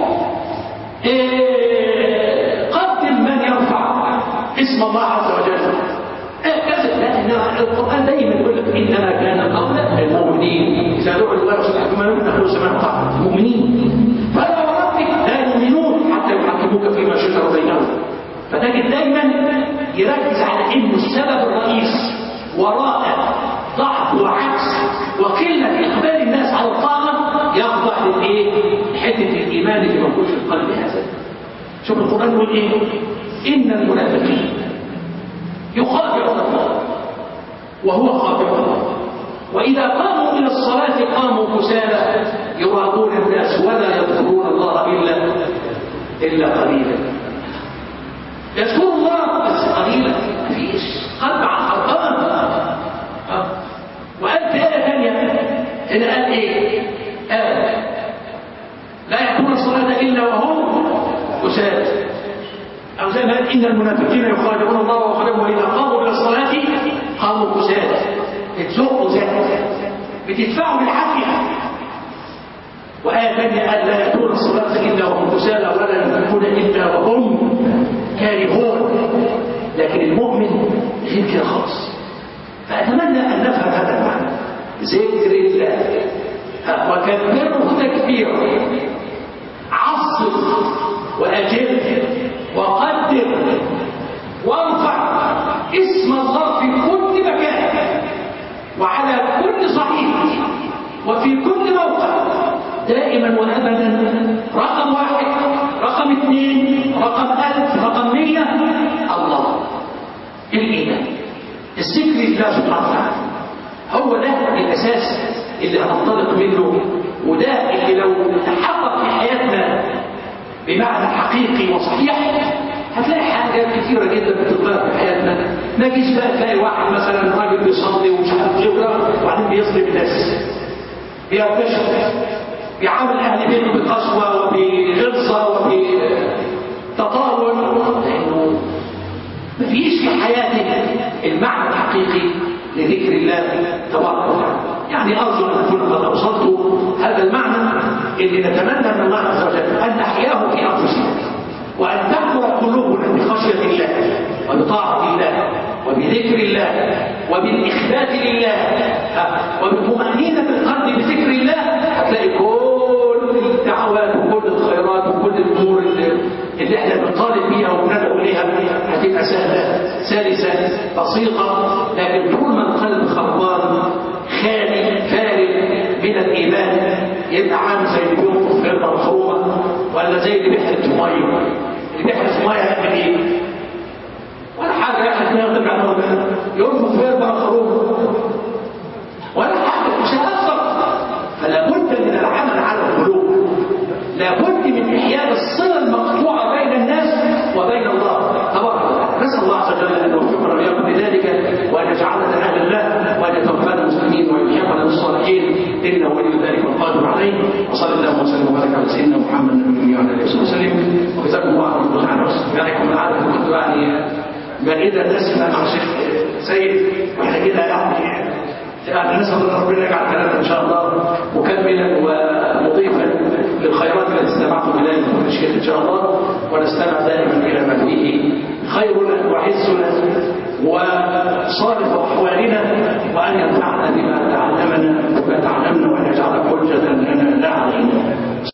قدم من يرفع اسم الله عز وجل كذا. لأن القرآن دايما يقول لك إنما كان قول المؤمنين إذا دعوا الله وسبحانه وتعالى دخلوا سماء المؤمنين فلا وربك لا يؤمنون حتى يحكموك فيما شجر بينهم. فتجد دايما يركز على إنه السبب الرئيس وراء ضعف وعكس وقلة إقبال الناس على الطاعة يخضع للإيه؟ حتة الإيمان اللي موجود في القلب هذا. شوف القرآن يقول إيه؟ إن المنافقين يخادعون الله وهو خادع الله وإذا قاموا إلى الصلاة قاموا كسالى يراءون الناس ولا يذكرون الله إلا قليلا. يذكر الله بس قليلا، مفيش قلب عن حرقان. وقال في آية ثانية هنا قال إيه؟ قال لا يأتون الصلاة إلا وهم كسالى، أو زي ما قال إن المنافقين يخادعون الله ويخادعون وإذا قاموا إلى الصلاة قاموا كسالى، بتزقوا زق، بتدفعوا بالعافية. وآية ثانية قال لا يأتون الصلاة إلا وهم كسالى ولا ينفقون إلا وهم كارهون. لكن المؤمن غير كده خالص. فأتمنى أن نفهم هذا المعنى. ذكر الله وكبره تكبيرا، عصر وأجل وقدر وارفع اسم الله في كل مكان وعلى كل صحيح وفي كل موقع دائما وابدا. رقم 1، رقم 2، رقم 1000، رقم 100 الله. الايمان، الذكر لله سبحانه وتعالى هو ده الاساس اللي هننطلق منه، وده اللي لو تحقق في حياتنا بمعنى حقيقي وصحيح هتلاقي حاجات كثيره جدا بتتغير في حياتنا. ما تجيش بقى تلاقي واحد مثلا راجل بيصلي ومش عارف يقرا وبعدين بيظلم الناس، بيرتشف، بيعامل اهل بيته بقسوه وبغلظه وبتطاول، لانه مفيش في حياته المعنى الحقيقي لذكر الله تبارك وتعالى. يعني ارجو ان اكون قد اوصلت هذا المعنى اللي نتمنى من الله عز وجل ان نحياه في انفسنا، وان تحضر قلوبنا بخشيه الله وبطاعه الله وبذكر الله وبالاخبات لله وبطمانينه القلب بذكر الله. هتلاقي كل الدعوات وكل الخيرات وكل الامور اللي احنا بنطالب بيها وبندعو اليها هتبقى سهله سلسه بسيطه. لكن طول ما القلب خربان خالي فارغ من الايمان يبقى عامل زي اللي بينفخ في المخرومه، ولا زي اللي بيحرق ميه. اللي بيحرق ميه يعمل ايه؟ ولا حاجه، يحرق ميه وترجع ربنا ينفخ في المخرومه ولا حاجه، مش هيأثر. فلا بد من العمل على القلوب، لا بد من احياء الصله المقطوعه بين الناس وبين الله تبارك وتعالى. نسال الله عز وجل ان يوفقنا واياكم لذلك، وان يجعلنا اهل الله، وان يتوفانا مسلمين، وان يحفظنا بالصالحين، انه ولي ذلك والقادر عليه. وصلى الله وسلم وبارك على سيدنا محمد النبي وعلى اله وصحبه وسلم. وجزاكم الله خيرا على حسن استماعكم. العاده كنت يعني مائده دسمه مع الشيخ سيد، واحنا كده يعني نسأل ربنا يجعل كلامنا إن شاء الله مكملا ومضيفا للخيرات التي استمعتم إليها من الشيخ إن شاء الله، ونستمع دائما إلى ما فيه خيرنا وعزنا وصالح أحوالنا، وأن ينفعنا بما تعلمنا وما تعلمنا، وأن يجعل حجة لنا لا علينا.